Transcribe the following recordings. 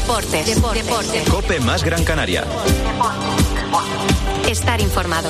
Deportes. COPE más Gran Canaria. Estar informado.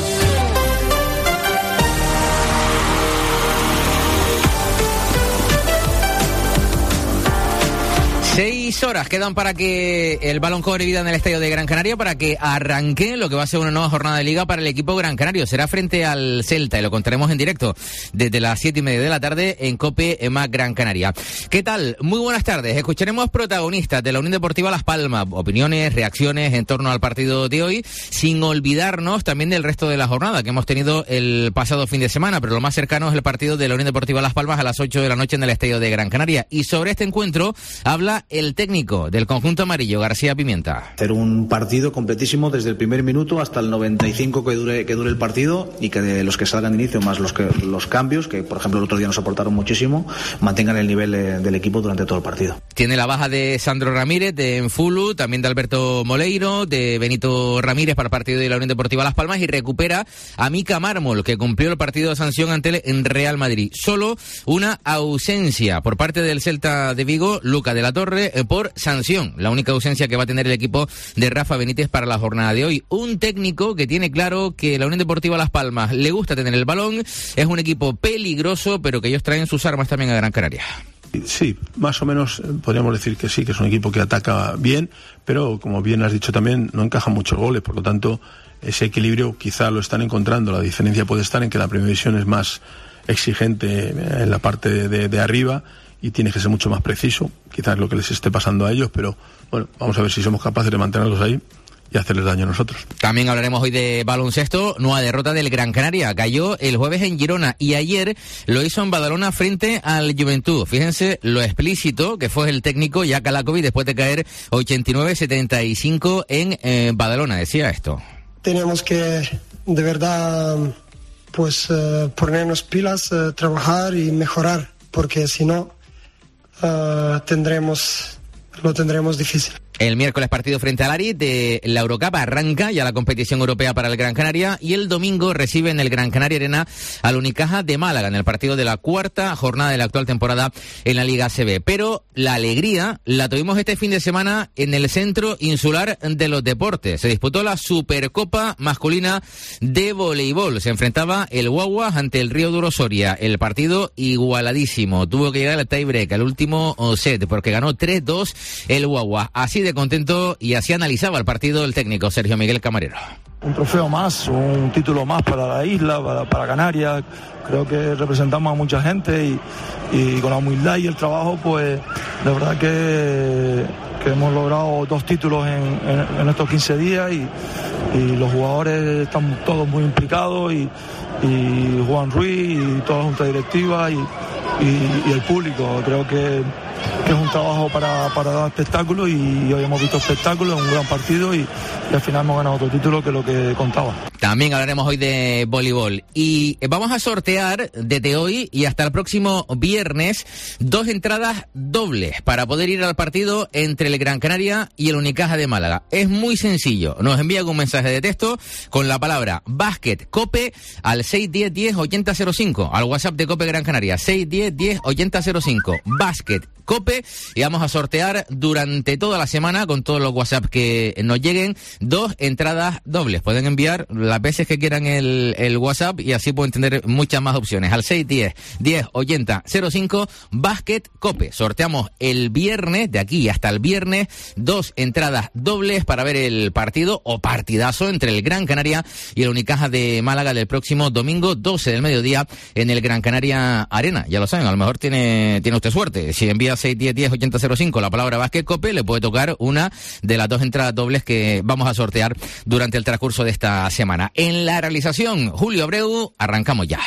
6 horas quedan para que el balón cobre vida en el estadio de Gran Canaria, para que arranque lo que va a ser una nueva jornada de liga para el equipo gran canario. Será frente al Celta y lo contaremos en directo desde las 7:30 de la tarde en COPE más Gran Canaria. ¿Qué tal? Muy buenas tardes. Escucharemos protagonistas de la Unión Deportiva Las Palmas, opiniones, reacciones en torno al partido de hoy, sin olvidarnos también del resto de la jornada que hemos tenido el pasado fin de semana, pero lo más cercano es el partido de la Unión Deportiva Las Palmas a las 8 de la noche en el estadio de Gran Canaria. Y sobre este encuentro habla el técnico del conjunto amarillo, García Pimienta. Hacer un partido completísimo desde el primer minuto hasta el 95 que dure el partido, y que de los que salgan de inicio más los cambios, que por ejemplo el otro día nos aportaron muchísimo, mantengan el nivel del equipo durante todo el partido. Tiene la baja de Sandro Ramírez de Enfulu, también de Alberto Moleiro, de Benito Ramírez para el partido de la Unión Deportiva Las Palmas, y recupera a Mika Mármol, que cumplió el partido de sanción ante el Real Madrid. Solo una ausencia por parte del Celta de Vigo, Luca de la Torre, por sanción. La única ausencia que va a tener el equipo de Rafa Benítez para la jornada de hoy. Un técnico que tiene claro que la Unión Deportiva Las Palmas le gusta tener el balón, es un equipo peligroso, pero que ellos traen sus armas también a Gran Canaria. Sí, más o menos podríamos decir que sí, que es un equipo que ataca bien, pero como bien has dicho también, no encaja muchos goles, por lo tanto ese equilibrio quizá lo están encontrando. La diferencia puede estar en que la primera división es más exigente en la parte de arriba, y tiene que ser mucho más preciso, quizás lo que les esté pasando a ellos, pero bueno, vamos a ver si somos capaces de mantenerlos ahí y hacerles daño a nosotros. También hablaremos hoy de baloncesto. Nueva derrota del Gran Canaria. Cayó el jueves en Girona y ayer lo hizo en Badalona frente al Juventud. Fíjense lo explícito que fue el técnico Jack Alakovic después de caer 89-75 en Badalona. Decía esto. Tenemos que de verdad ponernos pilas, trabajar y mejorar, porque si no lo tendremos difícil. El miércoles partido frente al Ari de la Eurocup, arranca ya la competición europea para el Gran Canaria, y el domingo recibe en el Gran Canaria Arena al Unicaja de Málaga en el partido de la cuarta jornada de la actual temporada en la Liga ACB. Pero la alegría la tuvimos este fin de semana en el Centro Insular de los Deportes. Se disputó la Supercopa masculina de voleibol. Se enfrentaba el Guaguas ante el Río Duro Soria. El partido igualadísimo. Tuvo que llegar al tiebreak, al último set, porque ganó 3-2 el Guaguas. Así de contento y así analizaba el partido el técnico Sergio Miguel Camarero. Un trofeo más, un título más para la isla, para Canarias. Creo que representamos a mucha gente y con la humildad y el trabajo, pues de verdad que hemos logrado 2 títulos en estos 15 días y los jugadores están todos muy implicados y Juan Ruiz y toda la junta directiva y el público. Creo que es un trabajo para dar espectáculo, y hoy hemos visto espectáculo, un gran partido y al final hemos ganado otro título que lo que contaba. También hablaremos hoy de voleibol y vamos a sortear desde hoy y hasta el próximo viernes 2 entradas dobles para poder ir al partido entre el Gran Canaria y el Unicaja de Málaga. Es muy sencillo, nos envían un mensaje de texto con la palabra Básquet COPE al 610-10-8005, al WhatsApp de COPE Gran Canaria, 610-10-8005, Básquet COPE, y vamos a sortear durante toda la semana con todos los WhatsApp que nos lleguen 2 entradas dobles. Pueden enviar las veces que quieran el WhatsApp y así pueden tener muchas más opciones. Al 610-10-8005, Básquet COPE. Sorteamos el viernes, de aquí hasta el viernes, 2 entradas dobles para ver el partido o partidazo entre el Gran Canaria y el Unicaja de Málaga del próximo domingo 12 del mediodía en el Gran Canaria Arena. Ya lo saben, a lo mejor tiene usted suerte. Si envía 610-10-8005 la palabra Básquet COPE, le puede tocar una de las 2 entradas dobles que vamos a sortear durante el transcurso de esta semana. En la realización, Julio Abreu, arrancamos ya.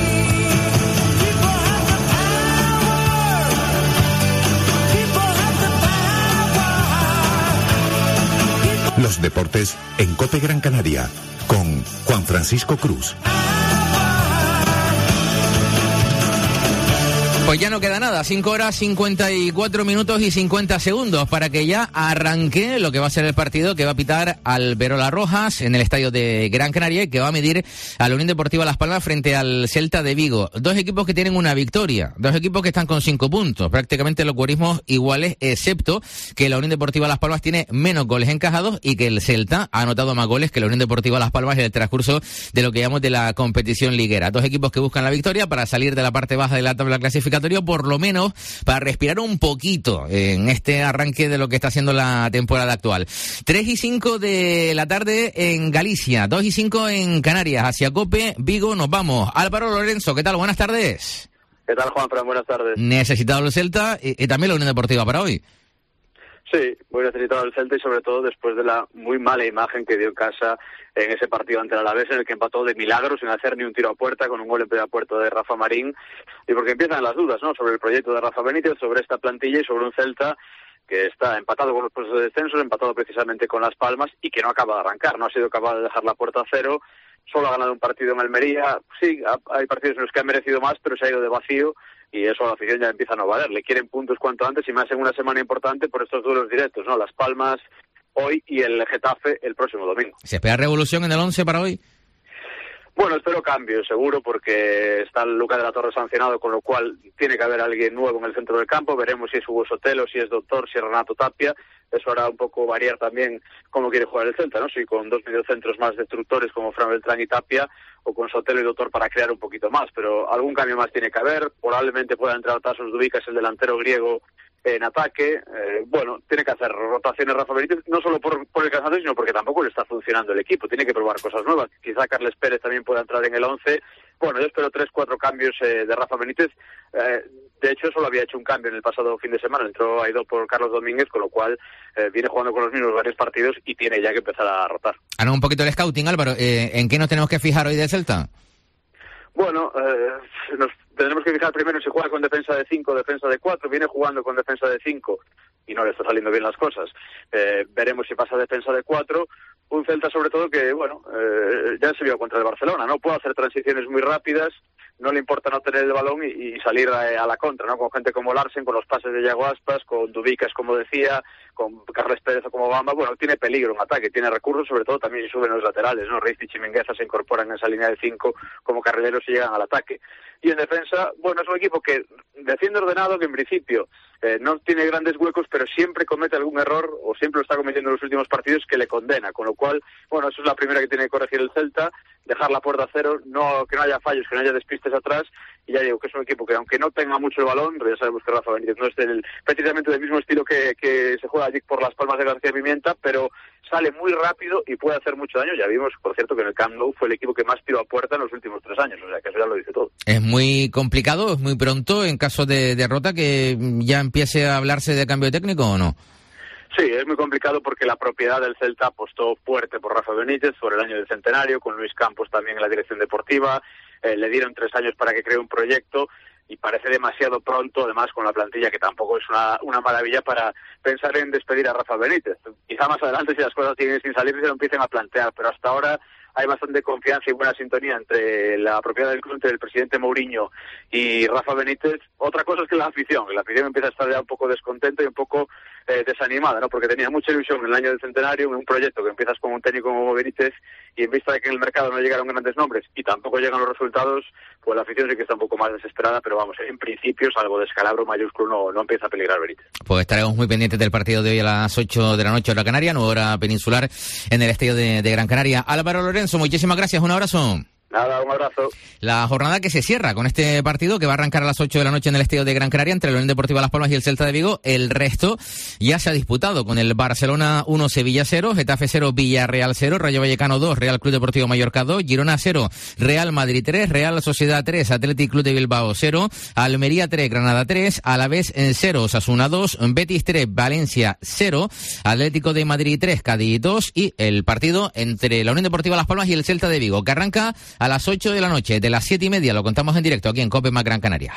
Los deportes en COPE Gran Canaria con Juan Francisco Cruz. Pues ya no queda nada, 5 horas 54 minutos y 50 segundos para que ya arranque lo que va a ser el partido que va a pitar Alberola Rojas en el estadio de Gran Canaria y que va a medir a la Unión Deportiva Las Palmas frente al Celta de Vigo. Dos equipos que tienen una victoria, dos equipos que están con 5 puntos, prácticamente los cuerismos iguales, excepto que la Unión Deportiva Las Palmas tiene menos goles encajados y que el Celta ha anotado más goles que la Unión Deportiva Las Palmas en el transcurso de lo que llamamos de la competición liguera. Dos equipos que buscan la victoria para salir de la parte baja de la tabla clasificatoria, por lo menos para respirar un poquito en este arranque de lo que está haciendo la temporada actual. 3:05 de la tarde en Galicia, 2:05 en Canarias. Hacia Cope, Vigo, nos vamos. Álvaro Lorenzo, ¿qué tal? Buenas tardes. ¿Qué tal, Juanfran? Buenas tardes. Necesitado el Celta y también la Unión Deportiva para hoy. Sí, muy necesitado el Celta y sobre todo después de la muy mala imagen que dio en casa en ese partido ante el Alavés, en el que empató de milagro sin hacer ni un tiro a puerta, con un gol en primera puerta de Rafa Marín, y porque empiezan las dudas, ¿no?, sobre el proyecto de Rafa Benítez, sobre esta plantilla y sobre un Celta que está empatado con los puestos de descenso, empatado precisamente con Las Palmas y que no acaba de arrancar, no ha sido capaz de dejar la puerta a cero, solo ha ganado un partido en Almería, sí, hay partidos en los que ha merecido más, pero se ha ido de vacío, y eso a la afición ya empieza a no valer. Le quieren puntos cuanto antes y más en una semana importante por estos duelos directos, ¿no? Las Palmas hoy y el Getafe el próximo domingo. ¿Se espera revolución en el 11 para hoy? Bueno, espero cambios, seguro, porque está Luca de la Torre sancionado, con lo cual tiene que haber alguien nuevo en el centro del campo. Veremos si es Hugo Sotelo, si es Doctor, si es Renato Tapia. Eso hará un poco variar también cómo quiere jugar el Celta, ¿no? Si con dos mediocentros más destructores como Fran Beltrán y Tapia, o con Sotelo y Doctor para crear un poquito más. Pero algún cambio más tiene que haber. Probablemente pueda entrar Tasos Dubicas, el delantero griego, en ataque. Bueno, tiene que hacer rotaciones Rafa Benítez, no solo por el cansancio, sino porque tampoco le está funcionando el equipo. Tiene que probar cosas nuevas. Quizá Carles Pérez también pueda entrar en el 11. Bueno, yo espero 3-4 cambios de Rafa Benítez. De hecho, solo había hecho un cambio en el pasado fin de semana. Entró Aidó por Carlos Domínguez, con lo cual viene jugando con los mismos varios partidos y tiene ya que empezar a rotar. Ahora un poquito el scouting, Álvaro. ¿En qué nos tenemos que fijar hoy del Celta? Bueno, nos tendremos que fijar primero si juega con defensa de 5 o defensa de 4. Viene jugando con defensa de 5 y no le está saliendo bien las cosas. Veremos si pasa a defensa de 4. Un Celta sobre todo que, bueno, ya se vio contra el Barcelona, ¿no? Puede hacer transiciones muy rápidas, no le importa no tener el balón y salir a la contra, ¿no? Con gente como Larsen, con los pases de Yago Aspas, con Dubicas, como decía, con Carles Pérez o como Bamba. Bueno, tiene peligro en ataque, tiene recursos, sobre todo también si suben los laterales, ¿no? Ristich y Mingueza se incorporan en esa línea de 5 como carrileros y llegan al ataque. Y en defensa, bueno, es un equipo que defiende ordenado, que en principio no tiene grandes huecos, pero siempre comete algún error, o siempre lo está cometiendo en los últimos partidos, que le condena. Con lo cual, bueno, eso es la primera que tiene que corregir el Celta, dejar la puerta a cero, que no haya fallos, que no haya despistes atrás. Y ya digo que es un equipo que, aunque no tenga mucho el balón, pero ya sabemos que Rafa Benítez no es precisamente del mismo estilo que se juega allí por Las Palmas de García Pimienta, pero sale muy rápido y puede hacer mucho daño. Ya vimos, por cierto, que en el Camp Nou fue el equipo que más tiró a puerta en los últimos 3 años, o sea que eso ya lo dice todo. Es muy complicado, es muy pronto, en caso de derrota, que ya empiece a hablarse de cambio técnico, ¿o no? Sí, es muy complicado porque la propiedad del Celta apostó fuerte por Rafa Benítez por el año del centenario, con Luis Campos también en la dirección deportiva. Le dieron 3 años para que cree un proyecto y parece demasiado pronto, además con la plantilla que tampoco es una maravilla, para pensar en despedir a Rafa Benítez. Quizá más adelante, si las cosas siguen sin salir, se lo empiecen a plantear, pero hasta ahora hay bastante confianza y buena sintonía entre la propiedad del club, entre el presidente Mourinho y Rafa Benítez. Otra cosa es que la afición empieza a estar ya un poco descontenta y un poco desanimada, ¿no? Porque tenía mucha ilusión en el año del centenario, en un proyecto que empiezas con un técnico como Benítez, y en vista de que en el mercado no llegaron grandes nombres y tampoco llegan los resultados, pues la afición sí que está un poco más desesperada, pero vamos, en principio, salvo descalabro mayúsculo, no empieza a peligrar Benítez. Pues estaremos muy pendientes del partido de hoy a las 8 de la noche, hora canaria, nueva hora peninsular, en el estadio de Gran Canaria. Álvaro Lorenzo, muchísimas gracias, un abrazo. Nada, un abrazo. La jornada que se cierra con este partido que va a arrancar a las 8 de la noche en el estadio de Gran Canaria entre la Unión Deportiva Las Palmas y el Celta de Vigo. El resto ya se ha disputado con el Barcelona 1, Sevilla 0, Getafe 0, Villarreal 0, Rayo Vallecano 2, Real Club Deportivo Mallorca 2, Girona 0, Real Madrid 3, Real Sociedad 3, Athletic Club de Bilbao 0, Almería 3, Granada 3, Alavés 0, Osasuna 2, Betis 3, Valencia 0, Atlético de Madrid 3, Cádiz 2 y el partido entre la Unión Deportiva Las Palmas y el Celta de Vigo, que arranca a las 8 de la noche, de las 7:30, lo contamos en directo aquí en COPE más Gran Canaria.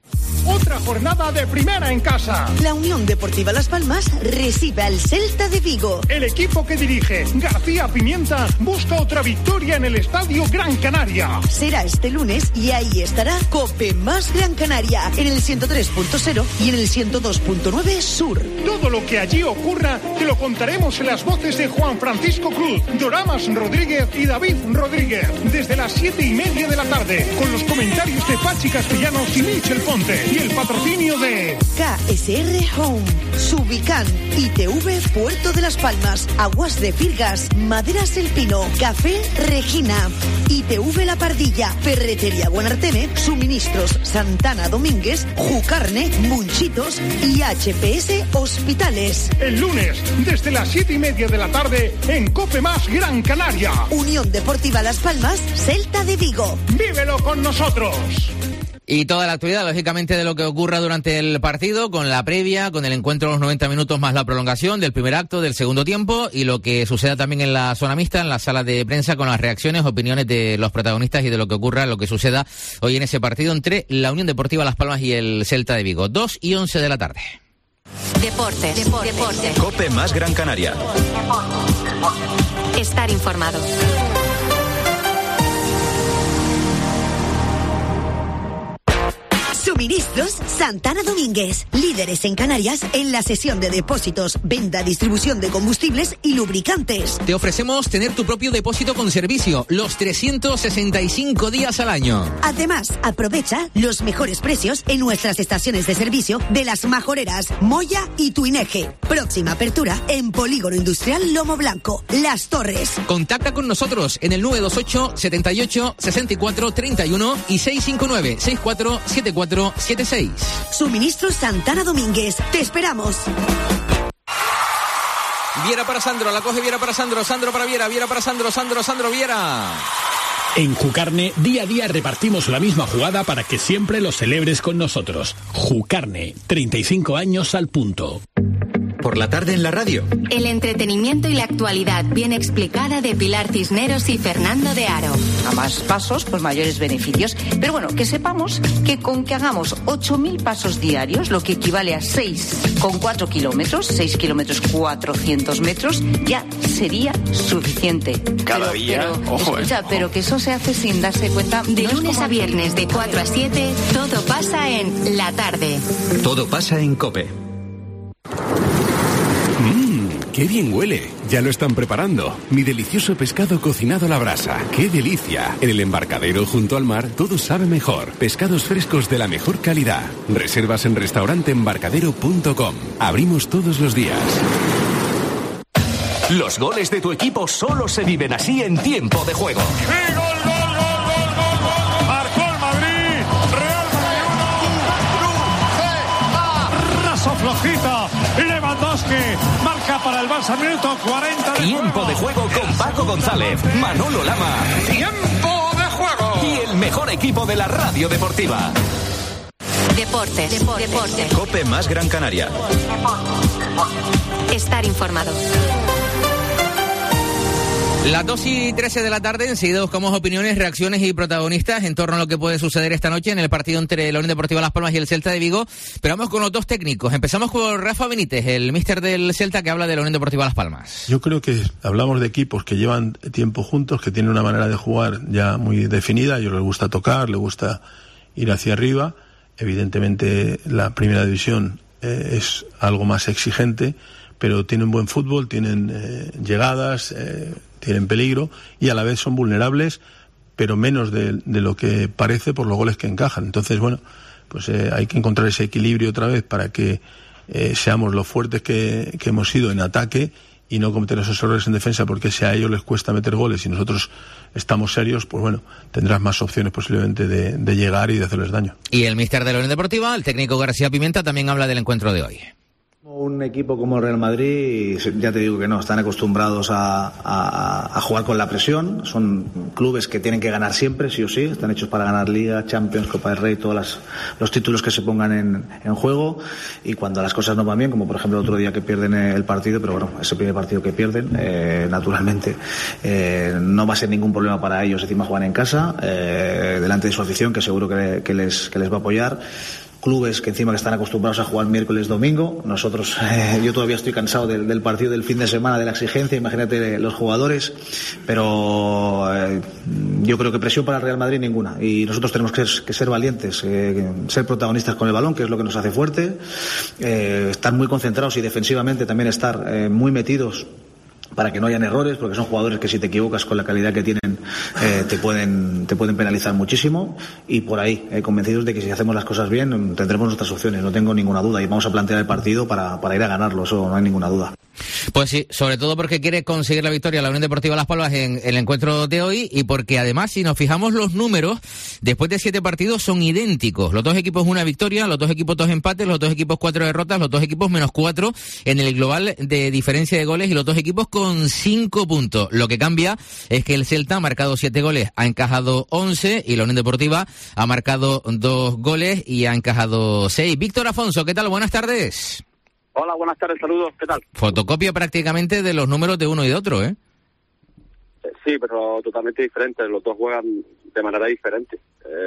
Otra jornada de primera en casa. La Unión Deportiva Las Palmas recibe al Celta de Vigo. El equipo que dirige García Pimienta busca otra victoria en el Estadio Gran Canaria. Será este lunes y ahí estará Cope más Gran Canaria en el 103.0 y en el 102.9 Sur. Todo lo que allí ocurra te lo contaremos en las voces de Juan Francisco Cruz, Doramas Rodríguez y David Rodríguez desde las 7:30 de la tarde con los comentarios de Pachi Castellanos y Michel Ponte. Y el patrocinio de KSR Home, Subican, ITV Puerto de Las Palmas, Aguas de Firgas, Maderas El Pino, Café Regina, ITV La Pardilla, Ferretería Guanarteme, Suministros Santana Domínguez, Jucarne, Munchitos y HPS Hospitales. El lunes, desde las 7:30 de la tarde, en Cope Más Gran Canaria. Unión Deportiva Las Palmas, Celta de Vigo. ¡Vívelo con nosotros! Y toda la actualidad, lógicamente, de lo que ocurra durante el partido, con la previa, con el encuentro de los 90 minutos más la prolongación del primer acto, del segundo tiempo, y lo que suceda también en la zona mixta, en la sala de prensa, con las reacciones, opiniones de los protagonistas y de lo que ocurra, lo que suceda hoy en ese partido entre la Unión Deportiva Las Palmas y el Celta de Vigo. 2:11 de la tarde. Deportes. Cope más Gran Canaria. Estar informado. Suministros Santana Domínguez, líderes en Canarias en la sesión de depósitos, venta, distribución de combustibles y lubricantes. Te ofrecemos tener tu propio depósito con servicio los 365 días al año. Además, aprovecha los mejores precios en nuestras estaciones de servicio de Las Majoreras, Moya y Tuineje. Próxima apertura en Polígono Industrial Lomo Blanco, Las Torres. Contacta con nosotros en el 928 78 64 31 y 659 64 74 76. Suministros Santana Domínguez. Te esperamos. Viera para Sandro, la coge Viera para Sandro, Sandro para Viera, Viera para Sandro, Sandro Viera. En Jucarne, día a día repartimos la misma jugada para que siempre lo celebres con nosotros. Jucarne, 35 años al punto. Por la tarde en la radio. El entretenimiento y la actualidad bien explicada de Pilar Cisneros y Fernando de Aro. A más pasos, pues mayores beneficios. Pero bueno, que sepamos que con que hagamos 8.000 pasos diarios, lo que equivale a 6,4 kilómetros, 6 kilómetros 400 metros, ya sería suficiente. Cada día, pero, ojo, escucha, pero que eso se hace sin darse cuenta. De no lunes a viernes de 4 a 7, todo pasa en La Tarde. Todo pasa en Cope. ¡Qué bien huele! Ya lo están preparando. Mi delicioso pescado cocinado a la brasa. ¡Qué delicia! En el embarcadero junto al mar todo sabe mejor. Pescados frescos de la mejor calidad. Reservas en restauranteembarcadero.com. Abrimos todos los días. Los goles de tu equipo solo se viven así en tiempo de juego. ¡Sí, gol! ¡Marcó el Madrid! ¡Real Madrid 1! ¡Raso flojito! Lewandowski marca para el Barça, minuto 40 de Tiempo juego. de juego con Paco González, Manolo Lama. ¡Tiempo de juego! Y el mejor equipo de la radio deportiva. Deportes. Cope más Gran Canaria. Estar informado. Las 2:13 de la tarde, enseguida buscamos opiniones, reacciones y protagonistas en torno a lo que puede suceder esta noche en el partido entre la Unión Deportiva Las Palmas y el Celta de Vigo. Pero vamos con los dos técnicos. Empezamos con Rafa Benítez, el míster del Celta, que habla de la Unión Deportiva Las Palmas. Yo creo que hablamos de equipos que llevan tiempo juntos, que tienen una manera de jugar ya muy definida. A ellos les gusta tocar, les gusta ir hacia arriba. Evidentemente la primera división es algo más exigente, pero tienen buen fútbol, tienen llegadas, tienen peligro y a la vez son vulnerables, pero menos de lo que parece por los goles que encajan. Entonces, bueno, pues hay que encontrar ese equilibrio otra vez para que seamos los fuertes que hemos sido en ataque y no cometer esos errores en defensa, porque si a ellos les cuesta meter goles y nosotros estamos serios, pues bueno, tendrás más opciones posiblemente de llegar y de hacerles daño. Y el míster de la Unión Deportiva, el técnico García Pimienta, también habla del encuentro de hoy. Un equipo como el Real Madrid, ya te digo que no, están acostumbrados a jugar con la presión, son clubes que tienen que ganar siempre, sí o sí, están hechos para ganar Liga, Champions, Copa del Rey, todos los títulos que se pongan en juego, y cuando las cosas no van bien, como por ejemplo el otro día que pierden el partido, pero bueno, ese primer partido que pierden, naturalmente no va a ser ningún problema para ellos, encima juegan en casa, delante de su afición, que seguro que les va a apoyar. clubes que encima que están acostumbrados a jugar miércoles, domingo. Nosotros, yo todavía estoy cansado del partido del fin de semana, de la exigencia, imagínate los jugadores, pero yo creo que presión para el Real Madrid ninguna, y nosotros tenemos que ser valientes, ser protagonistas con el balón, que es lo que nos hace fuerte, estar muy concentrados y defensivamente también estar muy metidos para que no hayan errores, porque son jugadores que si te equivocas con la calidad que tienen te pueden penalizar muchísimo, y por ahí convencidos de que si hacemos las cosas bien tendremos nuestras opciones, no tengo ninguna duda, y vamos a plantear el partido para ir a ganarlo, eso no hay ninguna duda. Pues sí, sobre todo porque quiere conseguir la victoria la Unión Deportiva Las Palmas en el encuentro de hoy, y porque además, si nos fijamos los números, después de 7 partidos son idénticos. Los dos equipos una victoria, los dos equipos 2 empates, los dos equipos 4 derrotas, los dos equipos -4 en el global de diferencia de goles, y los dos equipos con 5 puntos. Lo que cambia es que el Celta ha marcado 7 goles, ha encajado 11, y la Unión Deportiva ha marcado 2 goles y ha encajado 6. Víctor Afonso, ¿qué tal? Buenas tardes. Hola, buenas tardes, saludos, ¿qué tal? Fotocopia prácticamente de los números de uno y de otro, ¿eh? Sí, pero totalmente diferentes, los dos juegan de manera diferente.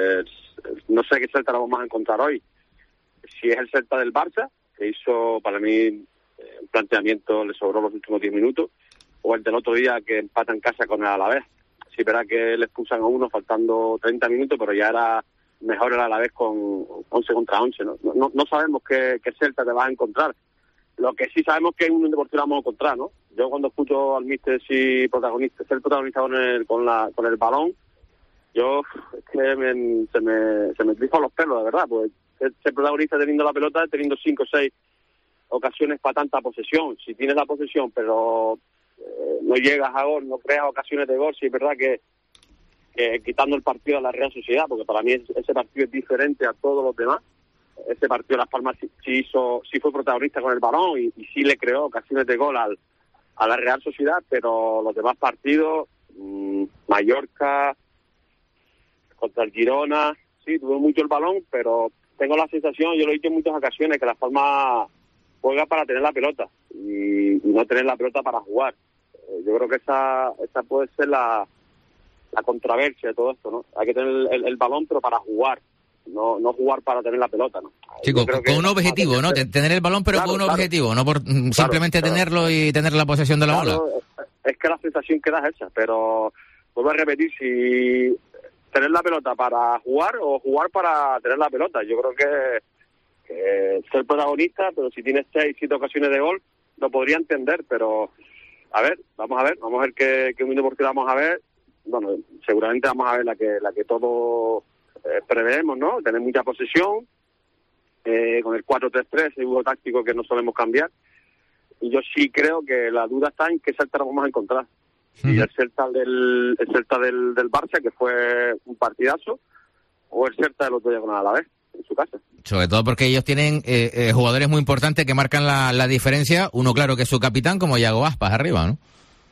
No sé qué Celta lo vamos a encontrar hoy. Si es el Celta del Barça, que hizo para mí un planteamiento, le sobró los últimos 10 minutos, o el del otro día que empata en casa con el Alavés. Sí, verá que le expulsan a uno faltando 30 minutos, pero ya era mejor el Alavés con 11 contra 11, ¿no? No sabemos qué Celta te vas a encontrar. Lo que sí sabemos que en un deportivo vamos a encontrar, ¿no? Yo cuando escucho al míster ser protagonista con el balón, yo es que se me trizan los pelos, de verdad, pues ser protagonista teniendo la pelota, teniendo 5 o 6 ocasiones para tanta posesión. Si tienes la posesión, pero no llegas a gol, no creas ocasiones de gol, sí es verdad que quitando el partido a la Real Sociedad, porque para mí ese partido es diferente a todos los demás. Ese partido Las Palmas sí fue protagonista con el balón y sí le creó ocasiones de gol a la Real Sociedad, pero los demás partidos, Mallorca, contra el Girona, sí, tuvo mucho el balón, pero tengo la sensación, yo lo he dicho en muchas ocasiones, que Las Palmas juega para tener la pelota y no tener la pelota para jugar. Yo creo que esa puede ser la controversia de todo esto, ¿no? Hay que tener el balón, pero para jugar. No jugar para tener la pelota, ¿no? Sí, con un objetivo, ¿no? Tener el balón, pero claro, con un objetivo, no por simplemente tenerlo y tener la posesión de la bola. Es que la sensación que da es esa, pero vuelvo a repetir, si tener la pelota para jugar o jugar para tener la pelota. Yo creo que ser protagonista, pero si tienes 6, 7 ocasiones de gol, lo podría entender, pero vamos a ver qué Unión Deportiva vamos a ver. Bueno, seguramente vamos a ver la que todos preveemos, ¿no? Tener mucha posesión, con el 4-3-3, el juego táctico que no solemos cambiar. Y yo sí creo que la duda está en qué Celta nos vamos a encontrar. Y el Celta del Barça, que fue un partidazo, o el Celta del otro día con el Alavés, en su casa. Sobre todo porque ellos tienen jugadores muy importantes que marcan la diferencia. Uno, claro, que es su capitán, como Iago Aspas, arriba, ¿no?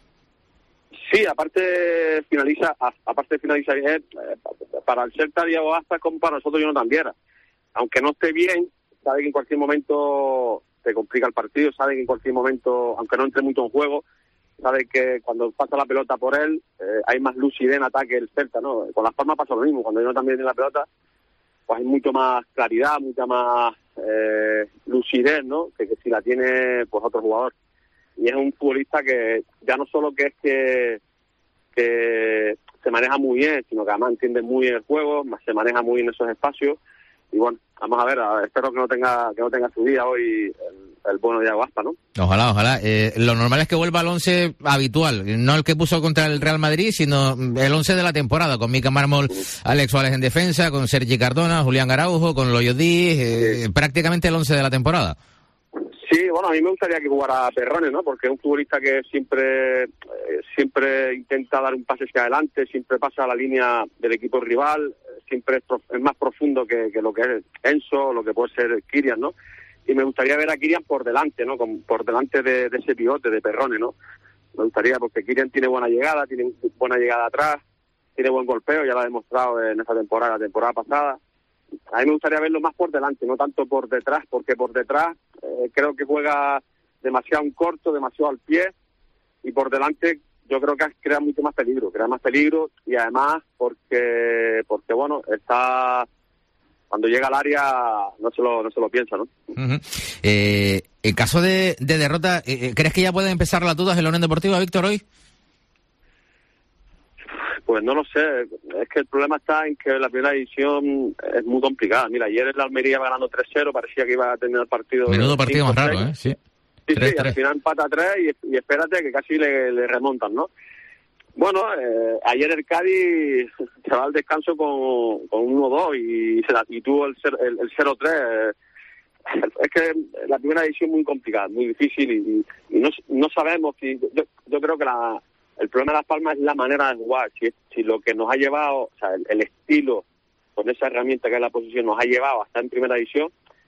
Sí, aparte finaliza bien. Para el Celta, Iago Aspas, como para nosotros, Jonathan Viera. Aunque no esté bien, sabe que en cualquier momento te complica el partido, sabe que en cualquier momento, aunque no entre mucho en juego, sabe que cuando pasa la pelota por él, hay más lucidez en ataque el Celta, ¿no? Con Las Palmas pasa lo mismo, cuando Jonathan Viera tiene la pelota, pues hay mucho más claridad, mucha más lucidez, ¿no? Que si la tiene pues otro jugador. Y es un futbolista que ya no solo que es que se maneja muy bien, sino que además entiende muy bien el juego, se maneja muy bien en esos espacios. Y bueno, vamos a ver, espero que no tenga su día hoy el bueno de Iago Aspas, ¿no? Ojalá. Lo normal es que vuelva al 11 habitual, no el que puso contra el Real Madrid, sino el 11 de la temporada, con Mica Mármol, Alex Suárez en defensa, con Sergi Cardona, Julián Araujo, con Loyo Díaz, prácticamente el 11 de la temporada. Sí, bueno, a mí me gustaría que jugara Perrone, ¿no? Porque es un futbolista que siempre intenta dar un pase hacia adelante, siempre pasa a la línea del equipo rival, siempre es más profundo que lo que es Enzo, lo que puede ser Kylian, ¿no? Y me gustaría ver a Kylian por delante, ¿no? Por delante de ese pivote de Perrone, ¿no? Me gustaría, porque Kylian tiene buena llegada atrás, tiene buen golpeo, ya lo ha demostrado en esa temporada, la temporada pasada. A mí me gustaría verlo más por delante, no tanto por detrás, porque por detrás creo que juega demasiado en corto, demasiado al pie, y por delante yo creo que crea mucho más peligro, y además porque bueno, está cuando llega al área no se lo piensa, ¿no? Uh-huh. En caso de derrota, ¿crees que ya pueden empezar las dudas en la Unión Deportiva, Víctor, hoy? Pues no lo sé, es que el problema está en que la primera división es muy complicada. Mira, ayer el Almería va ganando 3-0, parecía que iba a terminar el partido. Menudo partido más raro, ¿eh? Sí. Sí, al final empata 3 y espérate que casi le remontan, ¿no? Bueno, ayer el Cádiz se va al descanso con 1-2 y tuvo el 0-3. Es que la primera división es muy complicada, muy difícil y no sabemos si... Yo creo que el problema de Las Palmas es la manera de jugar. Si lo que nos ha llevado, o sea, el estilo con esa herramienta que es la posición nos ha llevado hasta en primera división,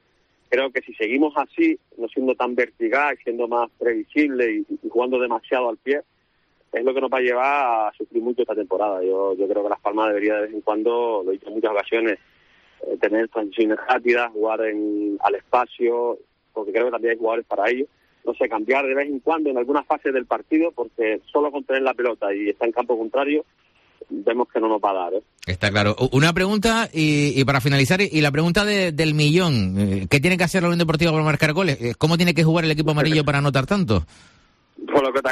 creo que si seguimos así, no siendo tan vertical, siendo más previsible y jugando demasiado al pie, es lo que nos va a llevar a sufrir mucho esta temporada. Yo creo que Las Palmas debería de vez en cuando, lo he dicho en muchas ocasiones, tener transiciones rápidas, jugar al espacio, porque creo que también hay jugadores para ello. No sé, cambiar de vez en cuando en algunas fases del partido, porque solo con tener la pelota y está en campo contrario, vemos que no nos va a dar, ¿eh? Está claro. Una pregunta y para finalizar, y la pregunta del millón. ¿Qué tiene que hacer la Unión Deportiva para marcar goles? ¿Cómo tiene que jugar el equipo amarillo para anotar tanto? Por lo que te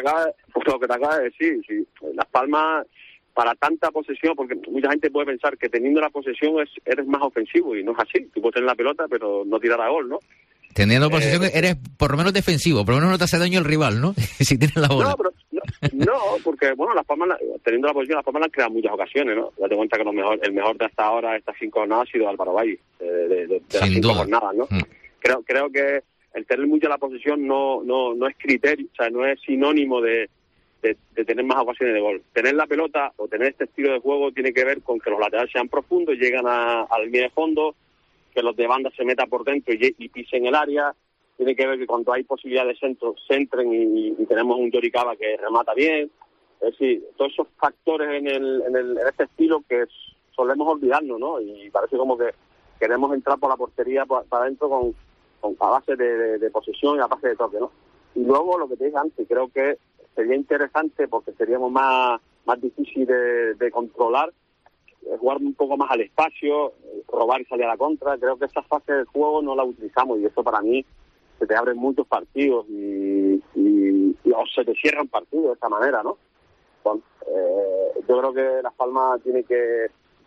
acaba de decir, sí. Las Palmas, para tanta posesión, porque mucha gente puede pensar que teniendo la posesión eres más ofensivo, y no es así. Tú puedes tener la pelota, pero no tirar a gol, ¿no? Teniendo posesión eres por lo menos defensivo, por lo menos no te hace daño el rival, ¿no? Si tienes la bola. No, porque bueno, Las Palmas, teniendo la posición, Las Palmas la han creado muchas ocasiones, ¿no? Date cuenta que el mejor de hasta ahora, estas 5 jornadas, ha sido Álvaro Valle, de las 5 jornadas, ¿no? Creo que el tener mucho la posición no es criterio, o sea, no es sinónimo de tener más ocasiones de gol. Tener la pelota o tener este estilo de juego tiene que ver con que los laterales sean profundos, llegan al línea de fondo, que los de banda se metan por dentro y pisen el área. Tiene que ver que cuando hay posibilidad de centro, centren y tenemos un Yoricaba que remata bien. Es decir, todos esos factores en este estilo que solemos olvidarnos, ¿no? Y parece como que queremos entrar por la portería para adentro a base de posesión y a base de toque, ¿no? Y luego, lo que te dije antes, creo que sería interesante, porque seríamos más difícil de controlar, jugar un poco más al espacio, robar y salir a la contra. Creo que esa fase del juego no la utilizamos y eso para mí se te abren muchos partidos y o se te cierran partidos de esta manera, ¿no? Bueno, yo creo que Las Palmas tiene que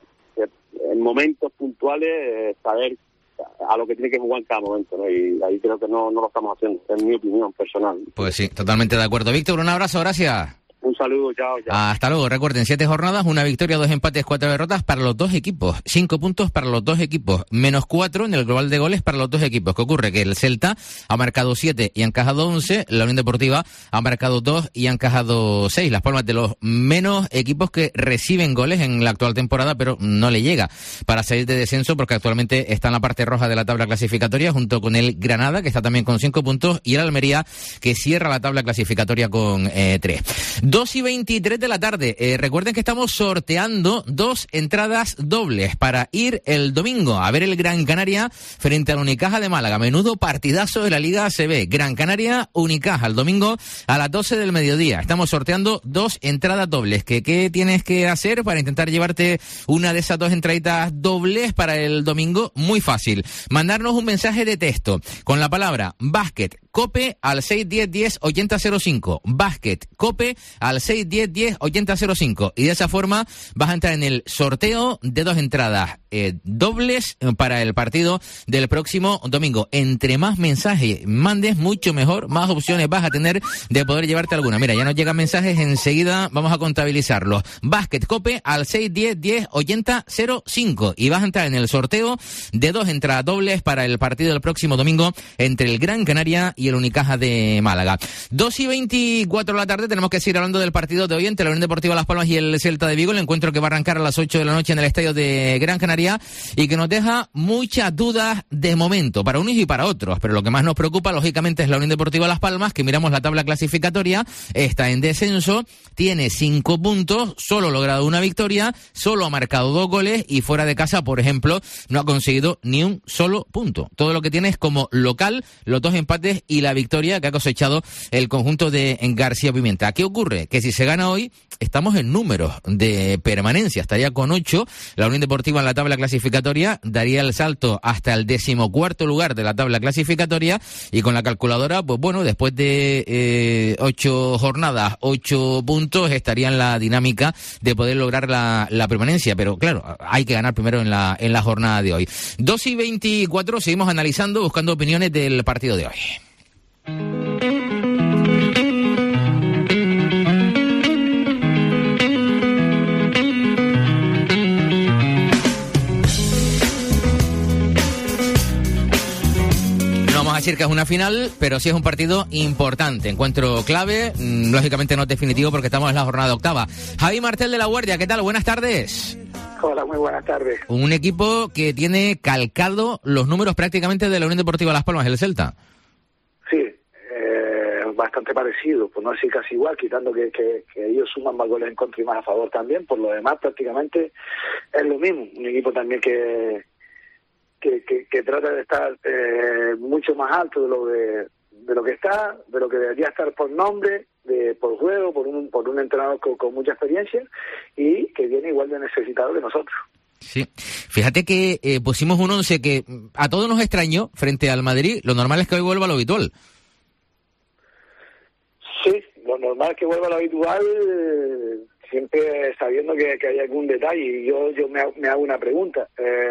en momentos puntuales saber a lo que tiene que jugar en cada momento, ¿no? Y ahí creo que no lo estamos haciendo, en mi opinión personal. Pues sí, totalmente de acuerdo. Víctor, un abrazo, gracias. Un saludo, chao. Hasta luego. Recuerden, 7 jornadas, 1 victoria, 2 empates, 4 derrotas para los dos equipos. 5 puntos para los dos equipos. Menos 4 en el global de goles para los dos equipos. ¿Qué ocurre? Que el Celta ha marcado 7 y ha encajado 11. La Unión Deportiva ha marcado 2 y ha encajado 6. Las Palmas de los menos equipos que reciben goles en la actual temporada, pero no le llega para salir de descenso, porque actualmente está en la parte roja de la tabla clasificatoria, junto con el Granada, que está también con 5 puntos, y el Almería, que cierra la tabla clasificatoria con 3. 2:23 de la tarde. Recuerden que estamos sorteando 2 entradas dobles para ir el domingo a ver el Gran Canaria frente al Unicaja de Málaga. Menudo partidazo de la Liga ACB. Gran Canaria, Unicaja, el domingo a las 12 del mediodía. Estamos sorteando 2 entradas dobles. ¿Qué tienes que hacer para intentar llevarte una de esas 2 entraditas dobles para el domingo? Muy fácil. Mandarnos un mensaje de texto con la palabra básquet COPE al 610-10-8005. Básquet COPE al 610-10-8005. Y de esa forma vas a entrar en el sorteo de 2 entradas dobles para el partido del próximo domingo. Entre más mensajes mandes, mucho mejor, más opciones vas a tener de poder llevarte alguna. Mira, ya nos llegan mensajes, enseguida vamos a contabilizarlos. Básquet COPE al 610-10-8005. Y vas a entrar en el sorteo de 2 entradas dobles para el partido del próximo domingo entre el Gran Canaria y el Unicaja de Málaga. 2:24 de la tarde, tenemos que seguir hablando del partido de hoy entre la Unión Deportiva Las Palmas y el Celta de Vigo, el encuentro que va a arrancar a las 8 de la noche en el estadio de Gran Canaria y que nos deja muchas dudas de momento, para unos y para otros, pero lo que más nos preocupa, lógicamente, es la Unión Deportiva Las Palmas, que miramos la tabla clasificatoria, está en descenso, tiene 5 puntos, solo ha logrado 1 victoria, solo ha marcado 2 goles y fuera de casa, por ejemplo, no ha conseguido ni un solo punto. Todo lo que tiene es como local los 2 empates y la victoria que ha cosechado el conjunto de García Pimienta. ¿Qué ocurre? Que si se gana hoy, estamos en números de permanencia. Estaría con 8. La Unión Deportiva en la tabla clasificatoria daría el salto hasta el 14º lugar de la tabla clasificatoria, y con la calculadora, pues bueno, después de 8 jornadas, 8 puntos, estaría en la dinámica de poder lograr la permanencia. Pero claro, hay que ganar primero en la jornada de hoy. 2:24, seguimos analizando, buscando opiniones del partido de hoy. Decir que es una final, pero sí es un partido importante, encuentro clave, lógicamente no es definitivo porque estamos en la jornada octava. Javi Martel de La Guardia, ¿qué tal? Buenas tardes. Hola, muy buenas tardes. Un equipo que tiene calcado los números prácticamente de la Unión Deportiva Las Palmas, el Celta. Sí, bastante parecido, pues no así casi igual, quitando que ellos suman más goles en contra y más a favor también. Por lo demás prácticamente es lo mismo, un equipo también que trata de estar mucho más alto de lo que está, de lo que debería estar por nombre, por juego, por un entrenador con mucha experiencia, y que viene igual de necesitado que nosotros. Sí, fíjate que pusimos un 11 que a todos nos extrañó frente al Madrid. Lo normal es que hoy vuelva a lo habitual. Sí, lo normal es que vuelva a lo habitual, siempre sabiendo que hay algún detalle. Y yo me hago una pregunta.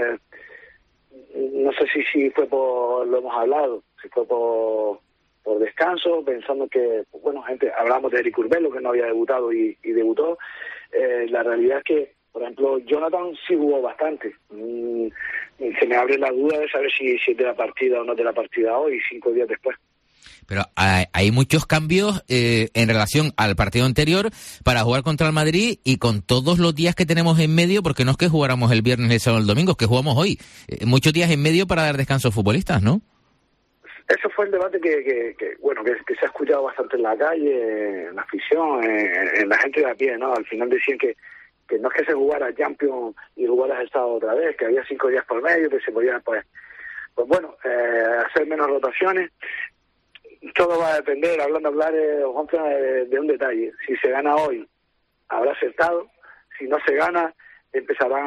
No sé si fue lo hemos hablado, si fue por descanso, pensando que, bueno, hablamos de Eric Urbelo, que no había debutado y debutó. La realidad es que, por ejemplo, Jonathan sí jugó bastante. Se me abre la duda de saber si es de la partida o no de la partida hoy, 5 días después. Pero hay muchos cambios en relación al partido anterior para jugar contra el Madrid, y con todos los días que tenemos en medio, porque no es que jugáramos el viernes, el sábado o el domingo, es que jugamos hoy. Muchos días en medio para dar descanso a futbolistas, ¿no? Eso fue el debate que se ha escuchado bastante en la calle, en la afición, en la gente de a pie, ¿no? Al final decían que no es que se jugara Champions y jugaras el sábado otra vez, que había 5 días por medio, que se podían, pues bueno, hacer menos rotaciones. Todo va a depender, de un detalle. Si se gana hoy, habrá acertado. Si no se gana, empezarán